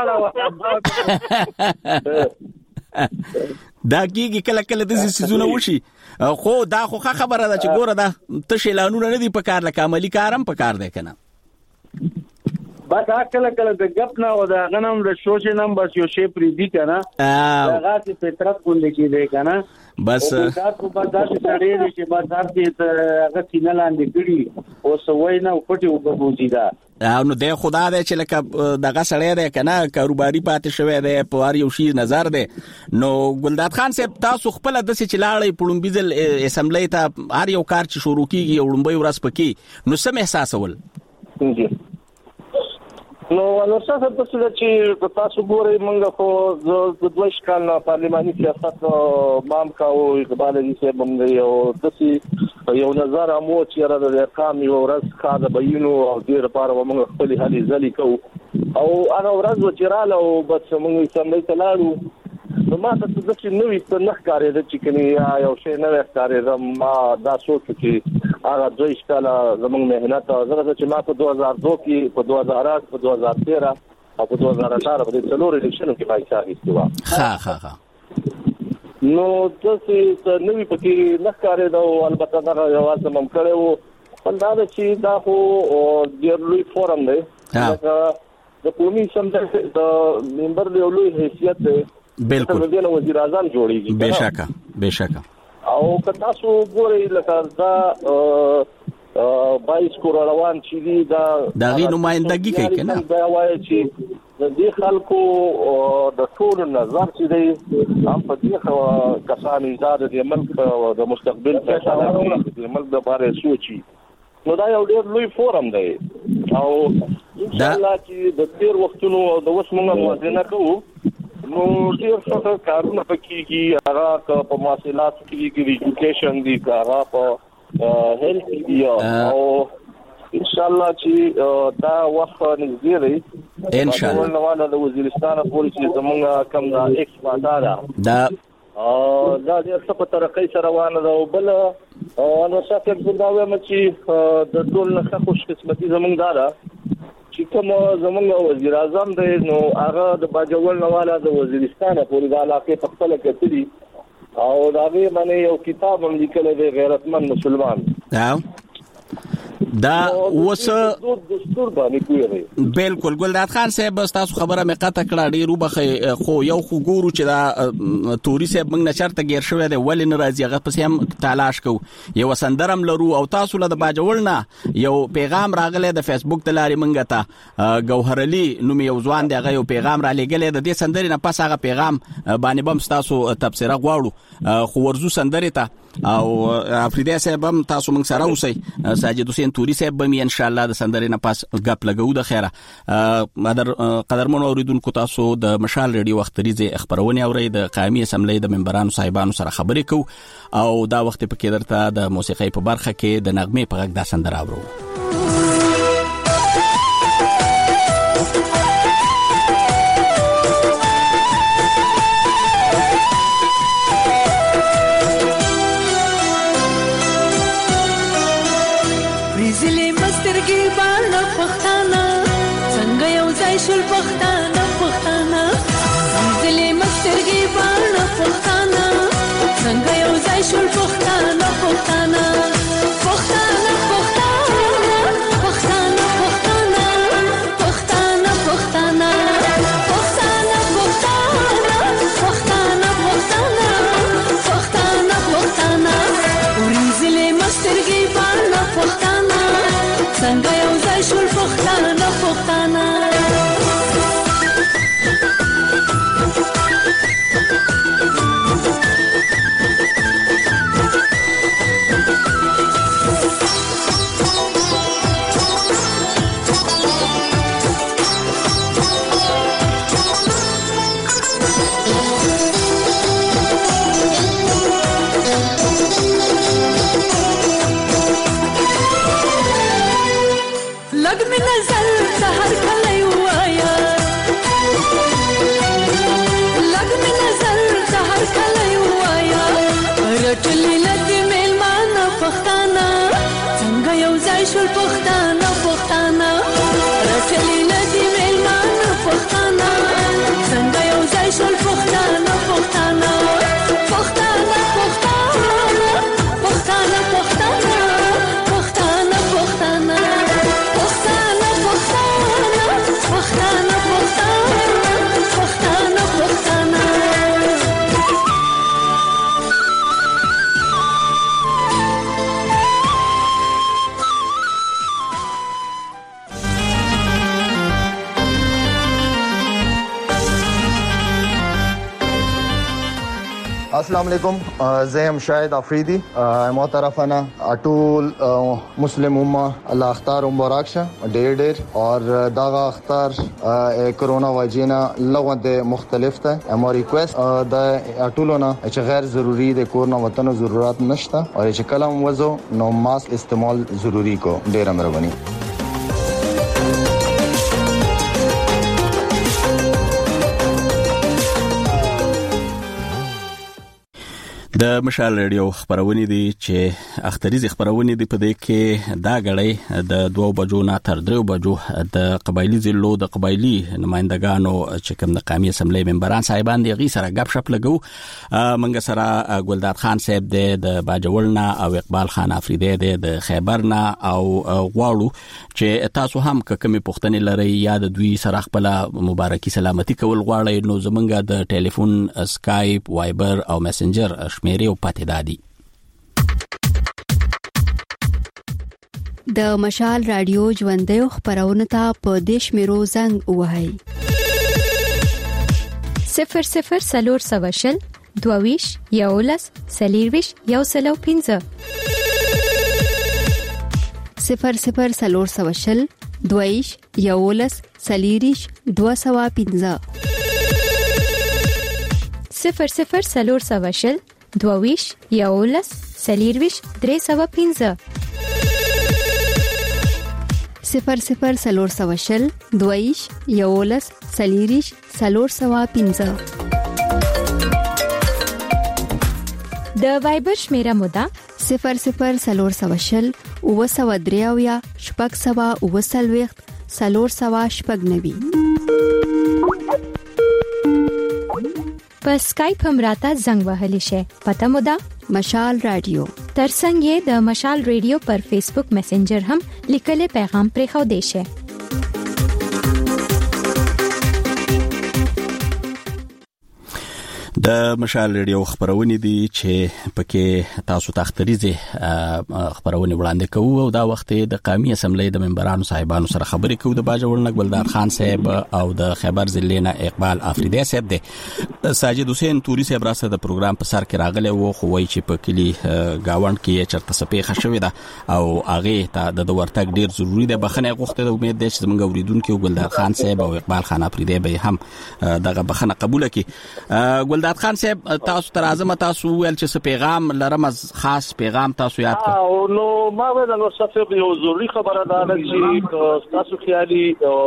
S4: دا کیږي کله کله د سيزونه وشي خو دا خو خبره ده چې ګوره دا تشه لانونه نه دي په کار لکه عملی کارم په کار دی کنه بس کله کله د غپ نه او د غنم د شوشې نم بس یو شی پری دی کنه هغه چې فطرت کولې کې دی کنه بس دا په بازار کې تړې چې بازار کې هغه سینه لاندې کړي او سوي نه پټي وګورځي دا نو د خدا دې چې لکه دغه سړی دی کنه کاروباري پاتې شوی دی په وار یو شی نظر دی نو ګلداد خان صاحب تاسو خپل د څه چلاړې پړومبیزل اسمبلی ته هر یو کار چې شروع کیږي وړومبي ورځ پکې نو سم احساسول نو ورسره د څه چې تاسو ګورئ موږ خو د دوه کال پارلماني سیاست مام کاو اقبال دي چې موږ یو نظر مو چې را د کام یو ورځ کاده بینو او ډیر لپاره موږ خپل حالي ځلې کو او انا ورځ وچراله او بس موږ سمې تلاړو نو ما ته د څه نوې څه نه ښکارې د چې کني یو شی نه ښکارې ما دا سوچ چې هغه دوی شکاله زموږ مهنت زغه چې ما په 2002 کې په 2008 په 2013 او په 2018 په څلور الیکشنونو کې پایښت کیږي ها نو تاسو نوې پکې نه ښکارې دا البته دا یو څه مم کړو دا چې دا خو ډیر لوی فورم دی د قومي سمندر د ممبر له لوی حیثیت دی
S1: بالکل
S4: د وزیر اعظم جوړیږي
S1: بشکه
S4: او که تاسو ګورئ لکه دا 22 کروڑوان چې دی دا
S1: غي نمائندګي کوي کنه
S4: دا وایي چې د دې خلکو د ټول نظر چې دی هم په دې کسان ایجاد د ملک د مستقبل فیصله کوي د ملک د باره سوچي نو دا یو ډېر لوی فورم دی او ان شاء الله چې د تیر وختونو د اوس موږ موازنه کوو نو ډېر څه کارونه پکېږي هغه په مواصلات کې ایجوکیشن دی هغه په هیلث دی او ان شاء الله چې دا وخت نږدې دی
S1: ان شاء الله
S4: نو د وزیرستان پولیس زمونږ کم دا ایکسپورټ دا دې څه په طریقې سره روانه ده او بل نو شاکر زنده وایم چې د ټول نه خوش قسمتي زمونږ دا چې کوم زمونږ وزیر اعظم دی نو هغه د باجوړ نواله د وزیرستان پورې د علاقې په خپل کې تدي او دا به باندې یو کتاب هم لیکل دی غیرتمن مسلمان
S1: دا وس
S4: دستور باندې کوي
S1: بالکل ګلداد خان صاحب تاسو خبره مې قطع کړه ډیرو بخې خو یو خو ګورو چې دا توري صاحب موږ نه چرته غیر شوی دی ولې ناراضي هغه پسې هم تلاش کو یو سندرم لرو او تاسو له باجوړ نه یو پیغام راغلی د فیسبوک تلاري منګه ته ګوهر علي نوم یو ځوان دی هغه یو پیغام را لګلې د دې سندرې نه پس هغه پیغام باندې بم تاسو تفسیر غواړو خو ورزو سندرې ته او افریدی صاحب هم تاسو موږ سره اوسئ ساجد حسین توري صاحب به ان شاء الله د سندرې نه پاس غپ لګو د خیره قدرمن اوریدونکو تاسو د مشال ریډیو وختریزه خبرونه اوري د قومي اسمبلی د ممبرانو صاحبانو سره خبرې کو او دا وخت په کې درته د موسیقي په برخه کې د نغمه په غږ د سندره اورو
S8: شل پختانه زلې مسترګې باندې پختانه څنګه یو ځای شل پختانه پختانه پختانه پختانه پختانه پختانه پختانه پختانه پختانه پختانه پختانه پختانه زلې مسترګې باندې پختانه څنګه یو ځای شل پختانه پختانه شل پختانه پختانه رچلی ندی میلمان پختانه څنګه یو ځای شل پختانه پختانه پختانه پختانه پختانه پختانه پختانه پختانه پختانه پختانه پختانه پختانه
S9: السلام علیکم زم شاهد افریدی محترفانه اټول مسلم امه الله اختار مبارک شه ډېر اور داغه اختار کرونا وجینا لغت مختلف ته امو ریکوست د اټولونه چې غیر ضروری د کورنا وطن ضرورت نشته او چې کلم وځو نو ماسک استعمال ضروری کو ډېر مهرباني
S1: د مشال رادیو خبرونه دي چې اختریزي خبرونه دي په دې کې دا غړې د 2 بجو نه تر 3 بجو د قبایلی ضلعو د قبایلی نمائندګانو چې کوم د قومي اسمبلی ممبران صاحبان دي غي سره غب شپ لګو منګ سره ګلداد خان صاحب د باجوړنا او اقبال خان افریدی د خیبرنا او غواړو چې تاسو هم کومې پوښتنې لري یا د دوی سره خپل مبارکي سلامتی کول غواړئ نو زمونږ د ټلیفون اسکایپ وایبر او میسنجر شمیرې او پاتې دادي.
S10: د مشال رادیو ژوندۍ خبرونه ته په دیش میرو زنګ وهاي
S11: 00 سلور سواشل دوویش یولس سلیرویش یوسلو 15
S10: 00 سلور سواشل دوویش یولس سلیریش 215
S11: 00 سلور سواشل دوویش یولس سلیرویش 315
S10: 00 سلور سواشل دوویش یولس سلیریش 315
S11: د وایبر شمیره مودا
S10: 00 سلور سواشل او سوادریاویا شپږ سوا او سلويخت سلور سوا شپږ نوي
S11: په سکایپ هم راته زنګ وهلی شي پته مودا
S10: مشال رادیو
S11: ترڅنګ یې د مشال رادیو پر فیسبوک میسنجر هم لیکل پیغام پرې خو دی شي.
S1: د مشال رادیو خبرونه دي چې پکې تاسو ته اختریزي خبرونه وړاندې کوو او دا وخت د قومي اسمبلی د ممبرانو صاحبانو سره خبرې کوو د باجوړ ګلداد خان صاحب او د خیبر ضلع نه اقبال افریدی صاحب دي. ساجد حسین توري صاحب راسته د پروګرام په سر کې راغلی وو خو وایي چې په کلی گاوند کې چرته سپېخه شوې ده او هغه ته د ورتګ ډیر ضروری ده. بخنه غوښته د امید ده چې زموږ اوریدونکو ګلداد خان صاحب او اقبال خان افریدی به هم دغه بخنه قبول کړي. ګلداد خان صاحب تاسو تر اعظم تاسو ول چې پیغام لرم از خاص پیغام تاسو یاد کړئ.
S4: او نو ما ول نو صفه یو ضروری خبره ده چې تاسو خیالي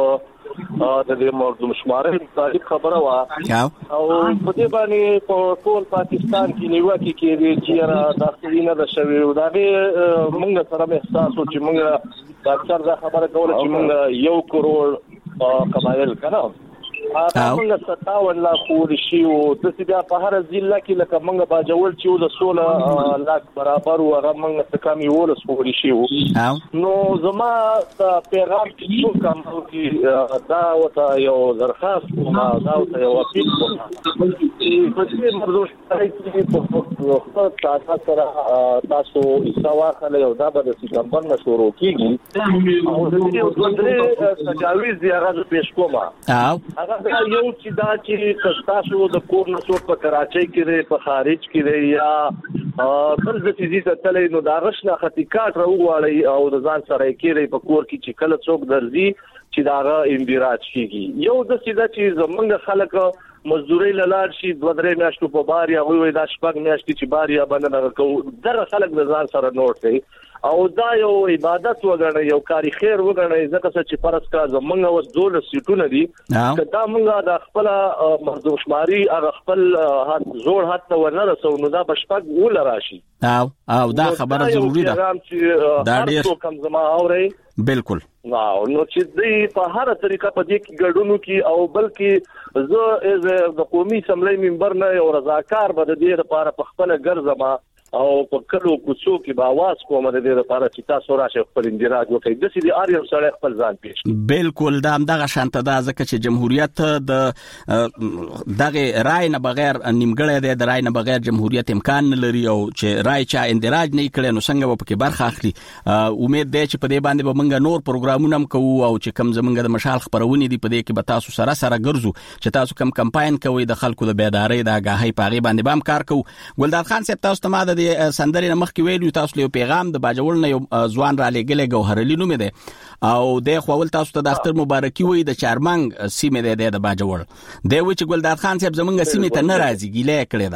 S4: د دې موضوع شماره تاریخ خبره وا او په دې باندې په ټول پاکستان کې نیوکه کېږي چې را داخلي نه شوي او دا موږ سره احساس او چې موږ اکثر دا خبره کوله چې موږ 1 کروڑ قبایل کنه موږ 57 لا خور شي او د سیده په هر ضلع کې لکه موږ باجوړ چې د 16 لاک برابر او هغه موږ تکامي ول خور شي نو زما د پیغام چې کوم کې دا وته یو درخواست ما دا وته یو اپیل کوم په دې موضوع کې په خپل سره تاسو استواخله یو دا به سپتمبر نه شروع کیږي او د دې تجاویز دی هغه پیش کومه دا یو چې دا چې تاسو د کور نه څوک په کراچۍ کې په خارج کې یا بل د فزیز تلې نو دا غشنه خطیکات راوړی او د ځان سره کې په کور کې چې کله څوک درځي چې دا اندراج کیږي یو د سیده چې زمونږ خلک مزدوري لاله شي 2-3 میاشتو په بار یا وي دا شپږ میاشتې چې بار یا باندې راکو در خلک د ځان سره نوٹ کوي او دا یو عبادت وګڼي یو کاری خیر وګڼي ځکه چې پرس کا زمونږ او دول سیټونه دي دا موږ د خپل مرزو شماري هغه خپل زوړ هات ونه رسو نو دا بشپږ ول راشي
S1: او دا خبره ضروری ده
S4: دا ډیر کم زما اوري
S1: بالکل
S4: نو چې دې په هر طریقه په دې کې ګډونو کې او بلکې زه د قومي اسمبلی ممبر نه یو رضاکار به د دې لپاره په خپل ګرځما او په کلو کوڅو کې به आवाज کوم د دې لپاره چې تاسو راشه خپل اندراج وکړئ د سې دي اړ یو سره خپل ځان پیش
S1: بالکل دا دغه شانته دا ځکه چې جمهوریت د دغه رای نه بغیر نیمګړی د رای نه بغیر جمهوریت امکان نه لري او چې رای چا اندراج نه کړي نو څنګه به پکې برخه اخلي. امید ده چې په دې باندې به موږ نور پروګرامونه هم کوو او چې کم زمونږ د مشال خبرونه دي په دې کې به تاسو سره ګرځو چې تاسو کم کمپاین کوي د خلکو د بیداری د آگاهی پاغي باندې به هم کار کوو. ګلداد خان صاحب تاسو ته ما د سندرې نه مخکې ویلو تاسو له پیغام د باجوړ نه یو ځوان را لګلې ګوهرلی نوم دی او د خپل تاسو ته د اختر مبارکي وي د چارمنګ سیمه د باجوړ دی و چې ګلداد خان صاحب زمونږ سیمه ته ناراضي ګیله کړی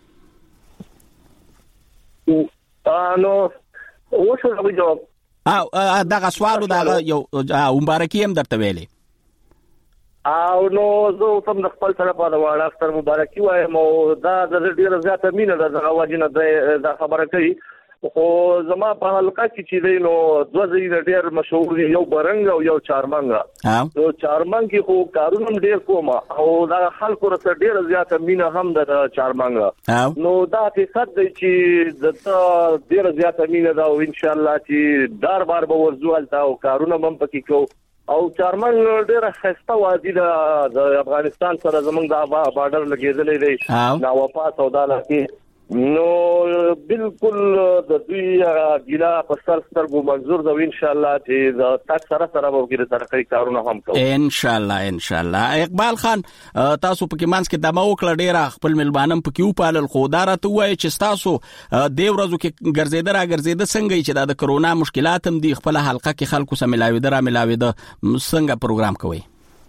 S4: دا نو او شو جواب
S1: دغه سوالو دغه یو مبارکي هم درته ویلې
S4: او نو زه هم د خپل طرفه د واړه اختر مبارکي وایم او دا د ډیره زیاته مینه ده د واجنه د خبره کوي خو زما په حلقه کې چې دی نو دوه ځای ډیر مشهور دي یو برنګ او یو چارمنګ نو چارمنګ کې خو کارونه ډیر کوم او دا خلکو سره ډیر زیاته مینه هم د چارمنګ نو دا حقیقت دی چې د ډیر زیاته مینه ده او ان شاء الله چې دار بار به ورزو الته او کارونه هم پکې کوو او چارمنګ ډیره خسته وادي د افغانستان سره زمونږ د بارډر لګیدلې دی نو واپس او دا لکه نو بالکل د دوی ګلا په سترګو منظور ده ان شاء الله چې د تک سره به وګړي ترقی کارونه هم کوي
S1: ان شاء الله اقبال خان تاسو په کې مانس کې دمو کړه ډیره خپل ملبانم په کې وپالل خو دارته وای چې تاسو د ورځو کې ګرځیده څنګه چې د کرونا مشکلات هم دی خپل حلقه کې خلکو سره ملاوي ده څنګه پروګرام کوي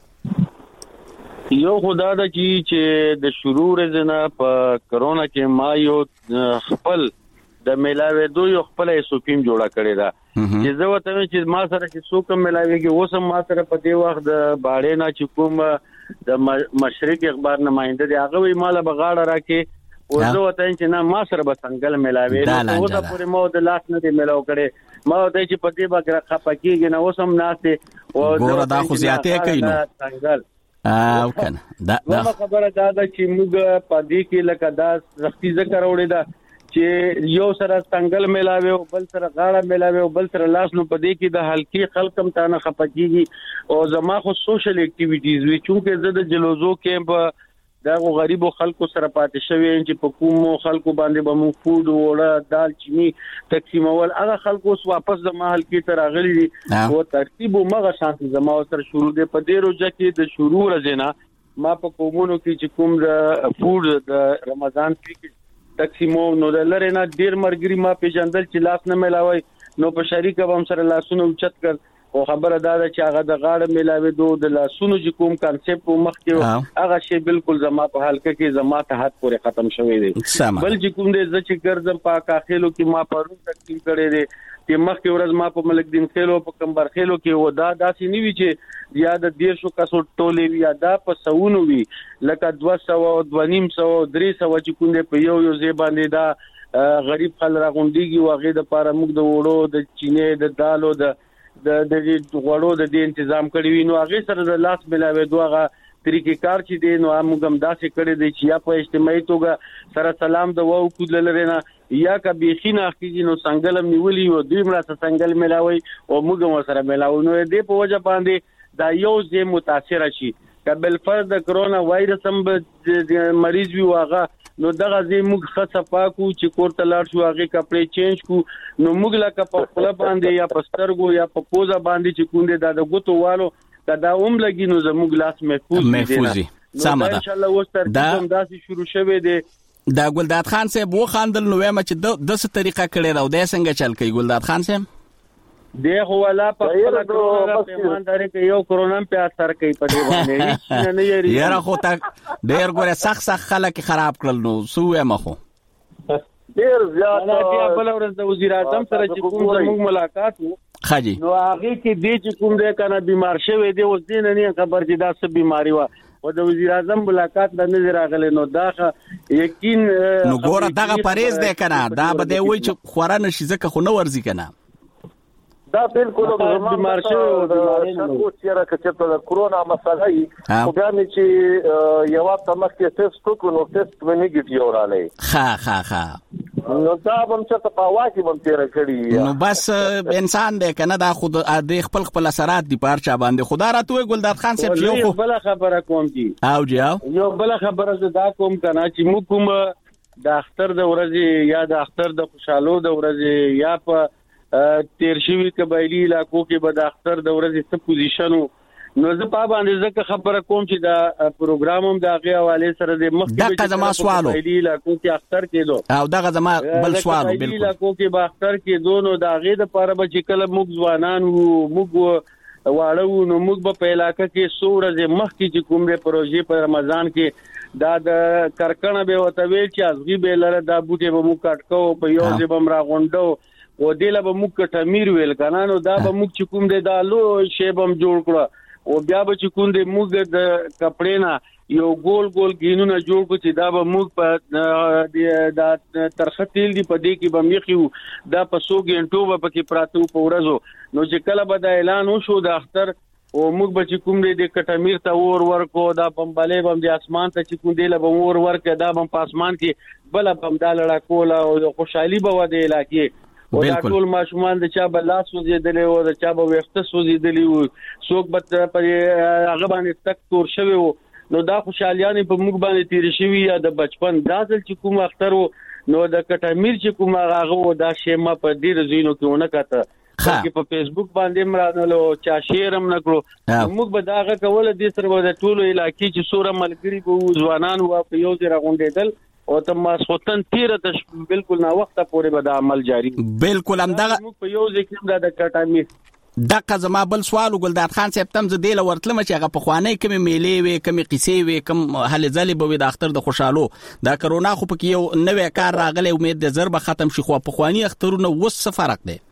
S5: یو خدا دا چې د شروع رزنه په کرونا کې ما یو خپل د ملاوي دوی خپل سوکیم جوړه کړی دا چې زه وته چې ما سره چې سوکم ملاويږي اوسم ما سره په دې وخت د باړې نه چې کوم د مشرق اخبار نمائنده دی هغه وی مال بغاړه راکې او زه وته چې نه ما سره به څنګه ملاوي نو دا پورې مو د لاس نه دی ملاو کړي ما ته چې په دې بغره خپکیږي نو اوسم ناشته او
S1: ګوره دا خو زیاته کوي نو
S5: څنګه
S1: او کنه دا
S5: خبره دا چې موږ په دې کې لکه دا سختي ذکر وړي دا چې یو سره څنګه ملاوي او بل سره غاړه ملاوي او بل سره لاس نو په دې کې د حلقي خلقم تانه خپکیږي او زما خو سوشل اکټیویټیز وی چې زه د جلوزو کې دا غریبو خلکو سره پاتې شوی چې په کومو خلکو باندې به مو فود وړه دال چینی تقسیمول هغه خلکو واپس د محل کې تر اغلی او ترتیب مغه شانتي زما سره شروع دی په دې روزه کې د شروع رزنه ما په کومونو کې چې کوم د فود د رمضان کې تقسیمو نو لره نه ډیر مرګري ما پیژندل چې لاس نه ملاوي نو په شریک هم سره لاسونه اوچت کړ او خبره دا ده چې هغه د غاړه ملاوي د لاسونو چې کوم کانسپټ مخ کې هغه شی بالکل زما په حلقه کې زما ته حد پورې ختم شوی دی بل چې کوم دې چې ګرځم پاک اخیلو کې ما پرون تقسیم کړي دي چې مخ کې ورځ ما په ملک دین خېلو په کمبر خېلو کې و دا داسې نیوي چې یا د 150 کسو ټولې وی یا دا په سونو وی لکه 200 او 250 300 چې کوم دې په یو ځای باندې دا غریب خل راغونډيږي واغې د پاره موږ د وړو د چینه د دالو د غوړو د دې تنظیم کړی وینو هغه سره د لاس ملاوي دوغه طریقې کار چې دی نو موږ هم داسې کړی دی چې یا په اجتماعي توګه سره سلام د وو کول لري نه یا کا بيخینه اخیږي نو څنګه نیولې او دوی مړه څنګه ملاوي او موږ سره ملاوي نو دې په وجه باندې دا یو ځای متاثر شي کبل فرد کرونا وایرس هم مریض وی واغه نو دغه زی موږ خصه پاکو چې کوړه لاړ شو هغه کپڑے چینج کو نو موږ لکه په خپل باندې یا پسترګو یا په پوزا باندې چې کوندې د غوتو والو دا لګي نو زموږ لاس محفوظ دي سمه ده ان شاء الله وستر کوم داسې شروع شوه دي
S1: دا ګلداد خان صاحب و خاندل نو ما چې د څه طریقه کړی دا د څنګه چل کوي ګلداد خان صاحب
S5: دیکھو والا په کرونا پیمانداري کې یو کرونا په اثر کوي په دې باندې نه یې
S1: یاره خو تا ډېر ګوره سخت خلک خراب کړل نو سوې مخو
S4: ډېر زیات
S5: نه بل ورځ د وزیر اعظم سره چې کوم زموږ ملاقات وو
S1: خاجي
S5: نو هغه کې دې چې کوم دې کنه بیمار شوی دی اوس دې نه خبر چې دا څه بیماری و او د وزیر اعظم ملاقات د نظر راغله نو دا یقین
S1: نو ګوره دغه پریز دی کنه دا به دی وای چې خورانه شي ځکه خو نو ورزي کنه
S4: دا بالکل بیمار شو چې راکته د کرونا مسله ای خو بیا چې یو وخت مخکې ټیسټ وکړو نو ټیسټ مې نیگیټیو راغلی ها نو دا هم چې په واکي هم تیر کړی
S1: نو بس انسان دی کنه دا خود د خپل اثرات دی پارچا باندې خدا راته ګلداد خان صاحب یو خو
S5: بل خبره کوم کی
S1: او
S5: یو بل خبره دا کوم کنه چې مو کوم د اختر د ورځې یا د اختر د خوشحالو د ورځې یا په تیر شوی قبایلی علاقو کې به د اختر د ورځې څه پوزیشنو نو زه په باندې ځکه خبره کوم چې دا پروګرام هم د هغه حواله سره د
S1: مخکې د زما سوالو
S5: قبایلی علاقو کې اختر کېدو
S1: او دغه زما بل سوالو بالکل
S5: علاقو کې به اختر کېدو نو د هغه د پاره به چې کله موږ ځوانان وو موږ واړو نو موږ په علاقې کې سورځ مخکې چې کومه پروژې په رمضان کې دا د کرکنه به وتوي چې ازغي به لره دا بوټي به مو کټکو په یو ځای بم راغونډو و دله به موږ کټمیر ویل کنه نو دا به موږ چې کوم د دالو شی بم جوړ کړو او بیا به چې کوم د موږ د کپړې نه یو ګول ګینونه جوړ کو چې دا به موږ په د ترخه تیل دی په دې کې به میخیو دا په 100 غنټو به پکې پراته په ورځو نو چې کله به د اعلان وشو د اختر او موږ به چې کوم د کټامیر ته ورکو دا بمبالې بم د اسمان ته چې کوم دی له ورکه دا بم په اسمان کې بل بم دا لړا کوله او خوشحالي به و د علاقې او دا ټول ماشومان د چا بل لاس وزیدلې او د چا به وخت سوزیدلې او څوک به په هغه باندې تک تور شوی وو نو دا خوشالیانه په موږ باندې تیر شوی یا د بچپن دازل چې کوم اختر نو د کټامیر چې کوم هغه دا شیمه په ډیر زینو کې ونه کاته چې په فیسبوک باندې مرانلو چا شیرم نکړو موږ به داغه کوله د سره د ټولو علاقې چې سوره ملګری په ځوانان او په یو ځای راغونډېدل او ته ما سوتن تیر ته بالکل نا وخت پورې به د عمل جاری
S1: بالکل هم دا
S5: په یو ځای کې د کټامیر
S1: دغه زما بل سوال ګلداد خان صاحب تم زه د لورتلم چې هغه په خوانې کې میلې وي کمی قصې وي کم هلې ځلې به د اختر د خوشالو دا کرونا خو پکې یو نوې کار راغلی امید د زر به ختم شي خو په خواني اخترونه وس څه فرق دی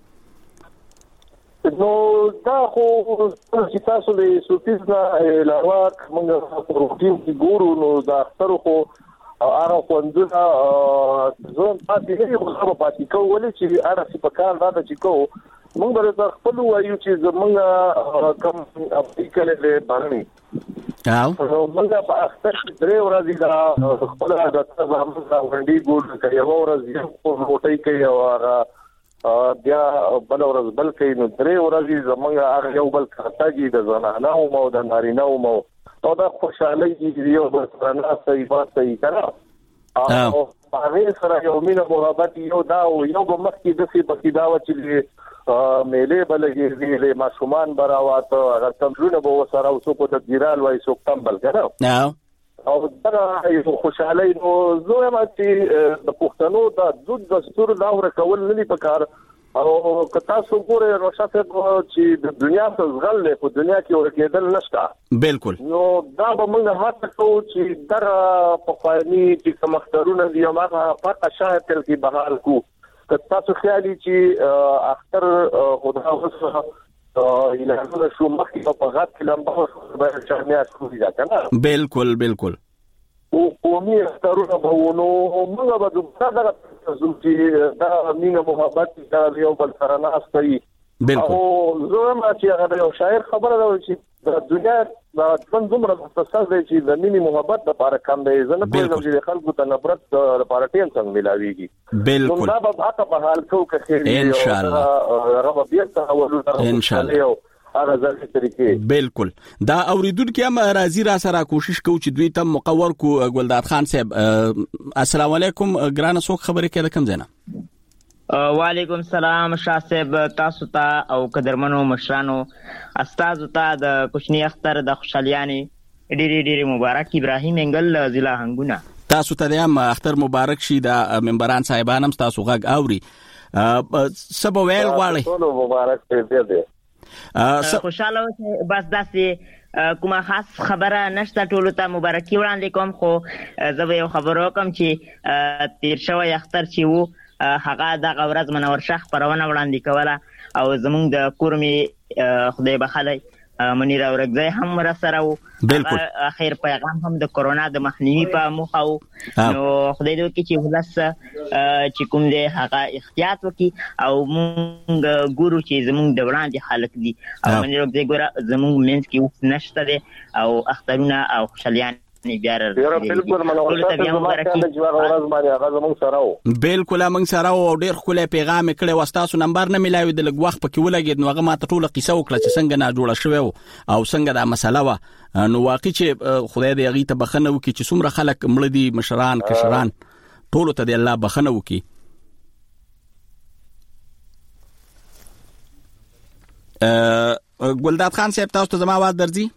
S4: نو دا خو چې تاسو د سوتیزنا علاوه موږ په روټین کې ګورو نو دا اختر خو هغه خوندونه زون پاتې نه خو پاتې کولې چې هغه څه په کار راځي چې کو موږ به خپل وایو چې زمونږ کم افریقا له باندې نو موږ په اختر درې ورځې دا خپل عادت زموږ غونډي ګور کوي او ورځ یو روټي کوي او بیا بل ورځ بل کوي نو درې ورځې زمونږ هغه یو بل کارتاجي د زنانه او د نارینه او دا خوشاله دي یو بل سره نه صحیح واسطه کړه او هغه سره یو مینه محبت یو دا او یو مخکې د څه بکی دا چې میلې بلګي له ماشومان براوات هغه تمرونه به وسره او څوک د ګیرال وای څوک تمبل کړه او دا یو خوشاله نو زه ما چې د پښتنو د دود دستور دا ورکول نه پکار او کتا څو ګوره روشته چې د دنیا څخه غلې په دنیا کې ورکېدل نشته
S1: بالکل
S4: نو دا به موږ هڅه کوو چې در په خواني چې کوم اخترونه دی هغه په شاهد تل کې بحال کو کتا څو خیالي چې اختر خدا وسه اعلانونه شو مخکې په غات کې لمبه به چرمیا شو دي کنه
S1: بالکل بالکل
S4: او قومي اخترونه به ونو موږ به د دا چې دا مینه محبت دا یو بل سره ناستي
S1: بالکل
S4: او زه ما چې هغه یو شاعر خبره ده چې د دنیا د څنګه متصل دی چې د مینه محبت لپاره کم دی زنه په دې چې خلکو ته نفرت لپاره ټیم څنګه ملاويږي
S1: بالکل
S4: دا به هغه په حال کو کې
S1: ان شاء الله
S4: رب بیا ته ولر
S1: ان شاء الله بالکل دا اوریدونکو هم راضی را سره کوشش کوي چې دوی ته مقور کو ګلداد خان صاحب السلام علیکم ګرانه څوک خبرې کوي کوم ځنه
S12: وعلیکم السلام شاه صاحب تاسو ته او قدرمنو مشرانو استاد ته د کوچنی اختر د خوشالیانې ډېری مبارک ابراهیم انګل ضلع هنګونه
S1: تاسو ته هم اختر مبارک شي د منبران صاحبان هم تاسو غږ اوري سبا ویل غواړي
S4: ټول مبارک دې
S12: خوشاله بس داسې کومه خاص خبره نشته ټول ته مبارکي وړاندې کوم خو زه به یو خبرو کوم چې تیر شوی اختر چې وو هغه د غورز منور شاه پرونه وړاندې کوله او زمونږ د کورمي خدای بخلای منیر اورګزی هم را سره وو
S1: بالکل
S12: اخر پیغام هم د کورونا د مخنیوي په موخه وو نو خدای دې وکړي چې ولس چې کوم دې هغه احتیاط وکړي او موږ ګورو چې زمونږ د وړاندې خلک دي او منیر اورګزی ګوره زمونږ منځ کې نشته دي او اخترونه او خوشالیان
S4: بالکل
S1: موږ سره او ډیر خلک پیغام کړي وستاسو نمبر نه ملاوي د لګ وخت پکې ولګید نو هغه ماته ټوله قصه وکړه چې څنګه نه جوړه شوی او څنګه دا مسله و نو واقعي چې خدای دې هغه ته بخنه وکړي چې څومره خلک مړ دي مشران کشران ټول ته دې الله بخنه وکړي ګلداد خان صاحب تاسو ته زما आवाज درځي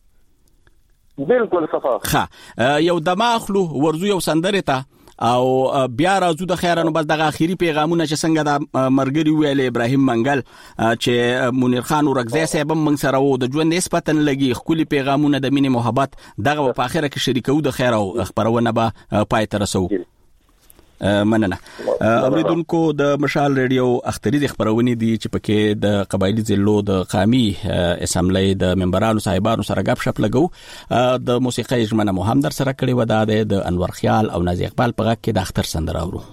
S4: بالکل صفه
S1: یو دماغلو ورزو یو سندره ته او بیا راځو د خیرانو بس دغه اخیری پیغامونه چې څنګه د مرګري ویل ابراهیم منګل چې منیر خان ورګزی صاحب موږ سره وو د ژوند نسبتن لګي خولي پیغامونه د مینې محبت دغه په اخره کې شریکو د خیر او خبرونه به پای ته رسو مننه. اوریدونکو د مشال ریډیو اختري خبرونه دي چې پکې د قبایلی ضلعو د قامي اسمبلی د ممبرانو صاحبانو سره غږ شپ لګو. د موسیقي ژمنه مو هم در سره کړی و د انور خیال او نازي اقبال په غږ کې د اختر سندره اورو.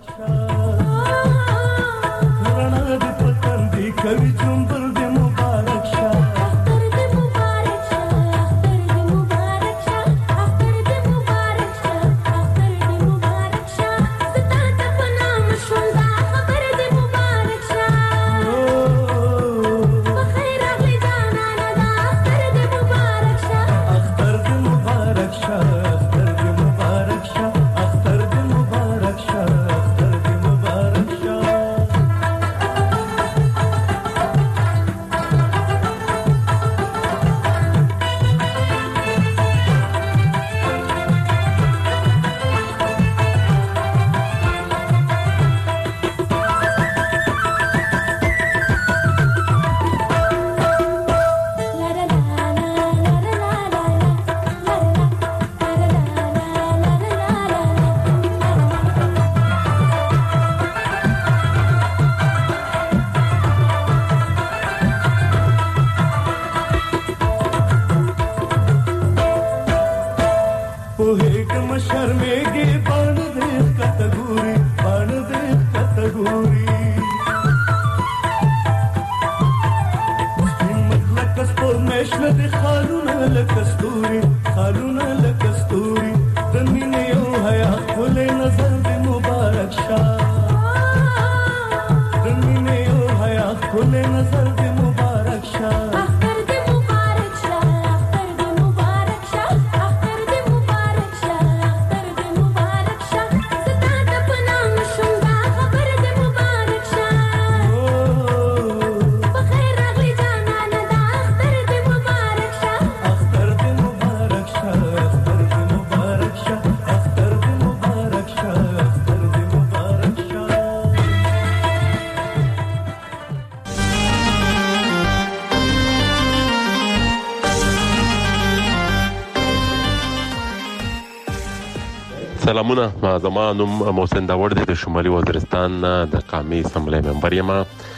S13: سلامونه، زمانم محسن داوړ د شمالي وزیرستان د قامي اسمبلی ممبر یم.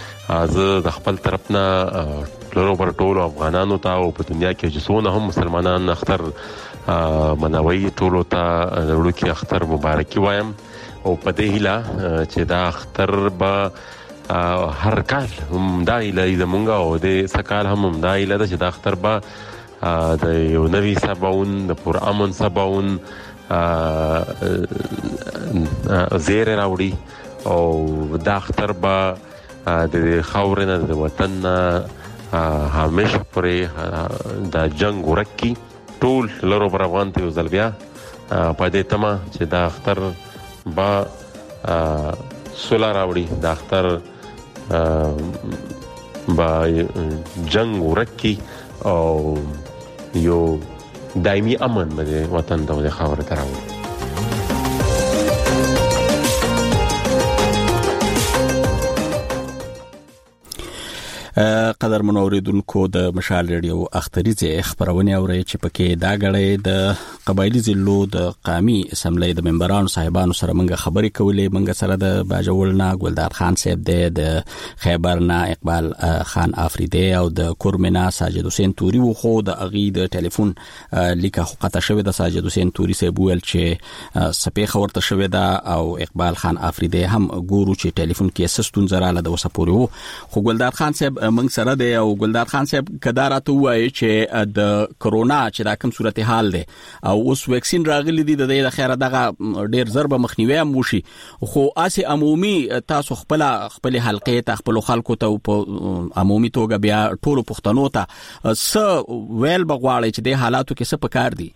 S13: زه د خپل طرف نه لرو ټولو افغانانو ته او په دنیا کې چې څونه هم مسلمانان اختر منوي ټولو ته وړوکی اختر مبارکي وایم او په دې هیله چې دا اختر به هر کال هم دا هیله زمونږ او د سکال هم دا هیله ده چې دا اختر به د یو نوي سباون د پرامن سباون زیر راوړي او دا اختر به د خاورې نه د وطن نه همیشه پورې د جنګ ورکي ټول لرو بر افغان ته یو ځل بیا په دې تمه چې دا اختر به سوله راوړي، دا اختر به جنګ ورکي او یو دایمي امن به وطن ته د خاورې ته راوړي.
S1: قدر منوریدونکو د مشال ریډیو اختریزه خبرونه اوري چې پکې دا غړې د قبایلی ضلعو د قامي اسمبلی د ممبرانو صاحبانو سره منګه خبرې کولې. منګه سره د باجولنا ګلدار خان صاحب د خیبرنا اقبال خان افریدی او د کورمنا ساجد حسین توري وو. خو د اغي د ټلیفون لیکه خطا شوی د ساجد حسین توري صاحب ویل چې سپې خبرته شوی دا او اقبال خان افریدی هم ګورو چې ټلیفون کې سستون زراله د وسپوري وو. خو ګلدار خان صاحب منګ سره دی او ګلدار خان صاحب کدارته وایي چې د کرونا چې دا کوم صورتحال دی او اوس ویکسین راغلی دی د خیره دغه ډیر ضرب مخنیوي موشي. خو اسه عمومي تاسو خپل حلقې ته خپل خلکو ته په عمومي توګه بیا ټولو پښتنو ته س ویل بغواړي چې د حالاتو کې څه پکار دي؟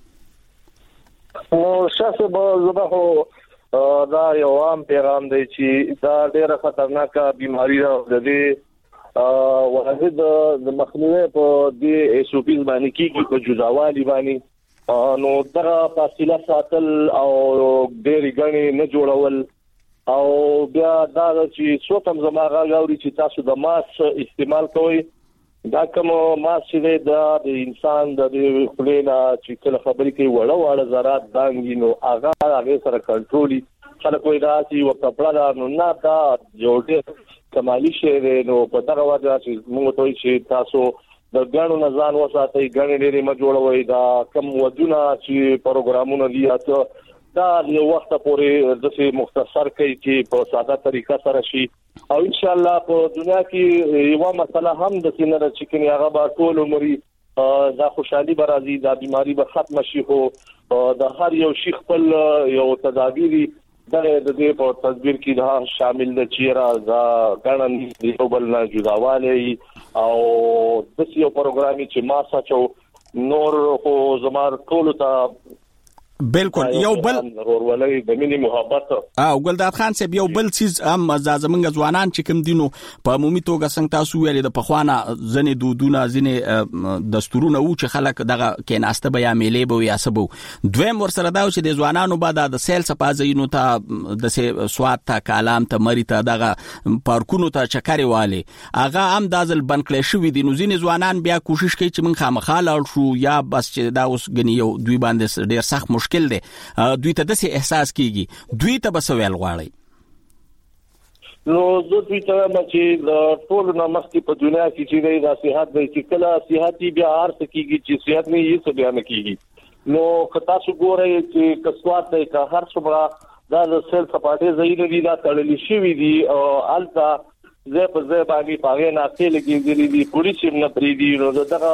S4: نو شاسه به زبه دا یو عام پیغام دی چې دا ډیره خطرناکه بیماری ده. د دې واحد د مخنیوي په دې ایس او پی باندې کې په جزاوالي باندې نو دا فاصله ساتل او ډېری غني نه جوړول او بیا دا چې څو کم زماغه غوړي چې تاسو د ماس استعمال کوئ دا کوم ماس چې د انسان د خلینا چې کله خبرې کوي وړه زرات دانګي نو هغه سره کنټرولي خلک وایي دا چې یو کپړه ده نو نه دا یو ډېر کمالي شی دی نو په دغه وجه چې موږ ته وایي چې تاسو د ګڼو نه ځان وساتئ ګڼې ډېرې مه جوړوئ دا کم ودونه چې پروګرامونه دي دا یو وخت پورې داسې مختصر کوي چې په ساده طریقه سره شي او ان شاء الله په دنیا کې یو مسله هم د سینې د چې کني هغه به ټول عمر دا خوشحالي به راځي دا بیماری به ختم شي خو د هر یو شي خپل یو تدابیر د دې په تدبیر کې دا شامل د چیرې دا ګڼن دی بل نه جداواله او د یو پروګرامي چې ما سچو نور خو زمار ټول ته
S1: بالکل یو بل
S4: ورولې د مینې محبت
S1: او ګلداد خان صاحب یو بل چیز هم زمونږ ځوانان چې کوم دینو په عمومي توګه څنګه تاسو ویلي د پخوانه ځنې دودونه ځنې دستورونه و چې خلک دغه کېناسته به یا میلې به یا سبو دویم ورسره دا چې د ځوانانو بعد د سیل سپازینو ته د سواد ته کالام ته مری ته دغه پارکونو ته چکرې والي هغه هم د ځل بنکلې شوې دي نو ځینې ځوانان بیا کوشش کوي چې من خامخاله شو یا بس چې دا اوس غني یو دوی باندې ډیر سخت مشکل دی دوی ته داسې احساس کیږي دوی ته بس ویل غواړي
S4: نو زه دوی ته چې د ټول نه مخکې په دنیا کې چې دا صحت دی چې کله صحتي بیا ارث کیږي چې صحت نه یې څه بیان کیږي نو کتا شو ګورئ چې کسوات دی که هر څومره دا د سیل سپاټې ځایونه دي دا تړلې شوي دي او هلته ځای په ځای باندې په هغې ناستې لګېدلې دي پولیس هم نه پرېږدي نو دغه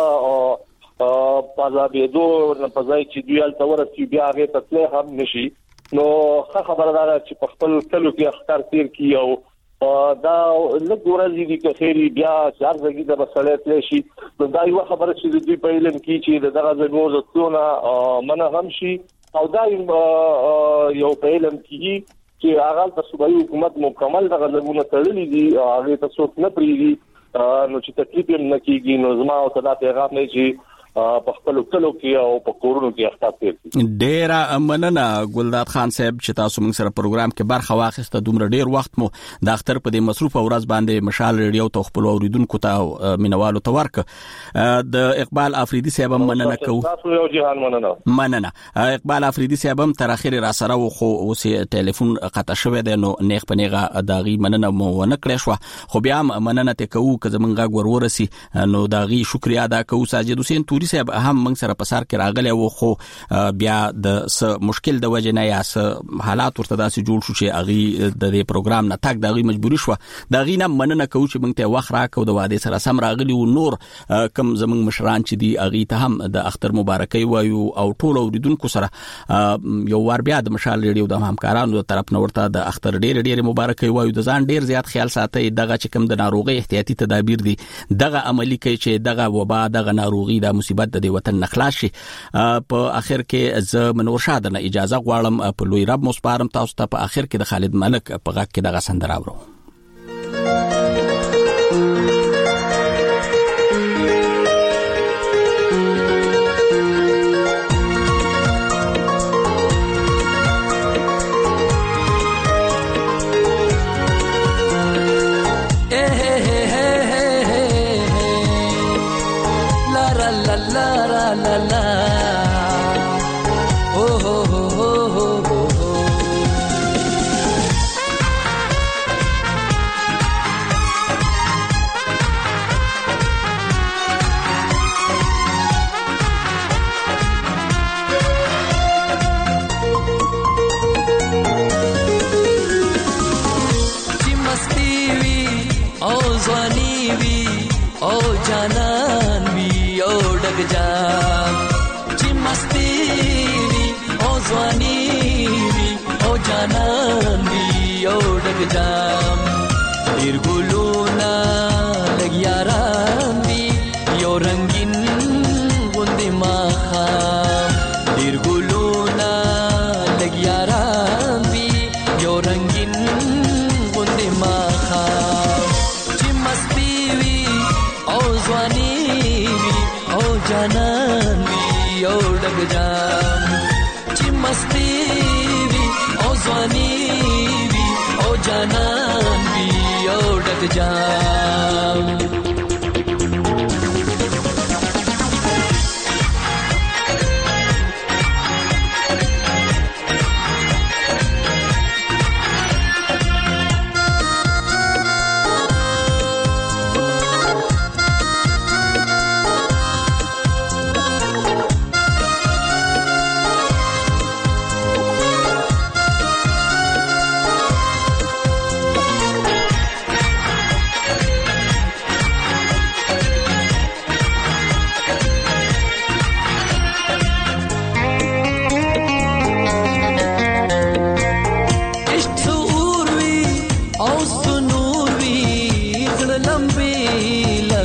S4: پازابېدو په ځای چې دوی هلته ورسي بیا هغې ته تللی هم نشي نو ښه خبره دا ده چې په خپل کلو کې اختر تېر کړي او دا لږ ورځې دي که خیر بیا چې هر ځای ته به سړی تللی شي نو دا یوه خبره چې د دوی په علم کې چې د دغه ځایونو د تلو نه منع هم شي او دا یو په علم کې چې هغه د صوبایي حکومت مکمل دغه ځایونه تړلي دي هغې ته څوک نه پرېږدي نو چې تکلیف یې نه کېږي نو زما ورته دا پیغام دی چې په خپل کلو کې او په کورونو کې اختر تیر
S1: ډېره مننه ګلداد خان صاحب چې تاسو موږ سره پروګرام کې برخه واخیسته دومره ډېر وخت مو د اختر په دې مصروفه ورځ باندې مشال ریډیو ته خپل اوریدونکو ته مینوالو ته ورک د اقبال افریدي صاحب مننه کوو
S4: تاسو یو جهان
S1: مننه اقبال افریدي صاحب هم تر اخر را سره خو اوس ټلیفون قطع شوی دی نو نیغ په نیغه داغي مننه مو ونه کړې شو خو بیا مننه ته کوو که زمونږ غږ ورورسي نو داغي شکریا ادا کوو ساجد حسین توري صاحب هم موږ سره په سر کې راغلی و خو بیا د مشکل د وجه نه یا حالات ورته داسې جوړ شو چې اغي د دې پروګرام نه تک داغي مجبوري شو داغي نه مننه کوو چې موږ ته وخت راکو د واده سره سم راغلی او نور کم زمونږ مشران چې دی اغي ته هم د اختر مبارکي وایو او ټول اوریدونکو سره یو ور بیا د مشال ریډیو د همکارانو د طرف نه ورته د اختر ډېر مبارکي وایو د ځان ډېر زیات خیال ساتي دغه چې کم د ناروغي احتیاطي تدابیر دي دغه عملی کوي چې دغه وبا دغه ناروغي د مصیبت د وطن نخلاص شي په اخر کې ز منور شاده نه اجازه غواړم په لوی رب مصبارم تاسو ته په اخر کې د خالد ملک په غږ کې دغه سندره اورو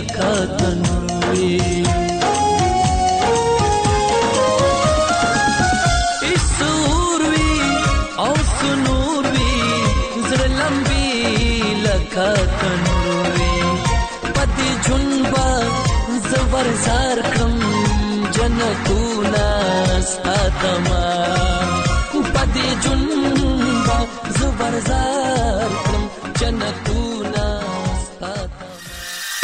S6: لکه تنوي ایسور وی او سنور وی زړه لمبي لکه تنوي پدې جنبا زبر زار کم جنتونا ساتما پدې جنبا زبر زار کم جنتونا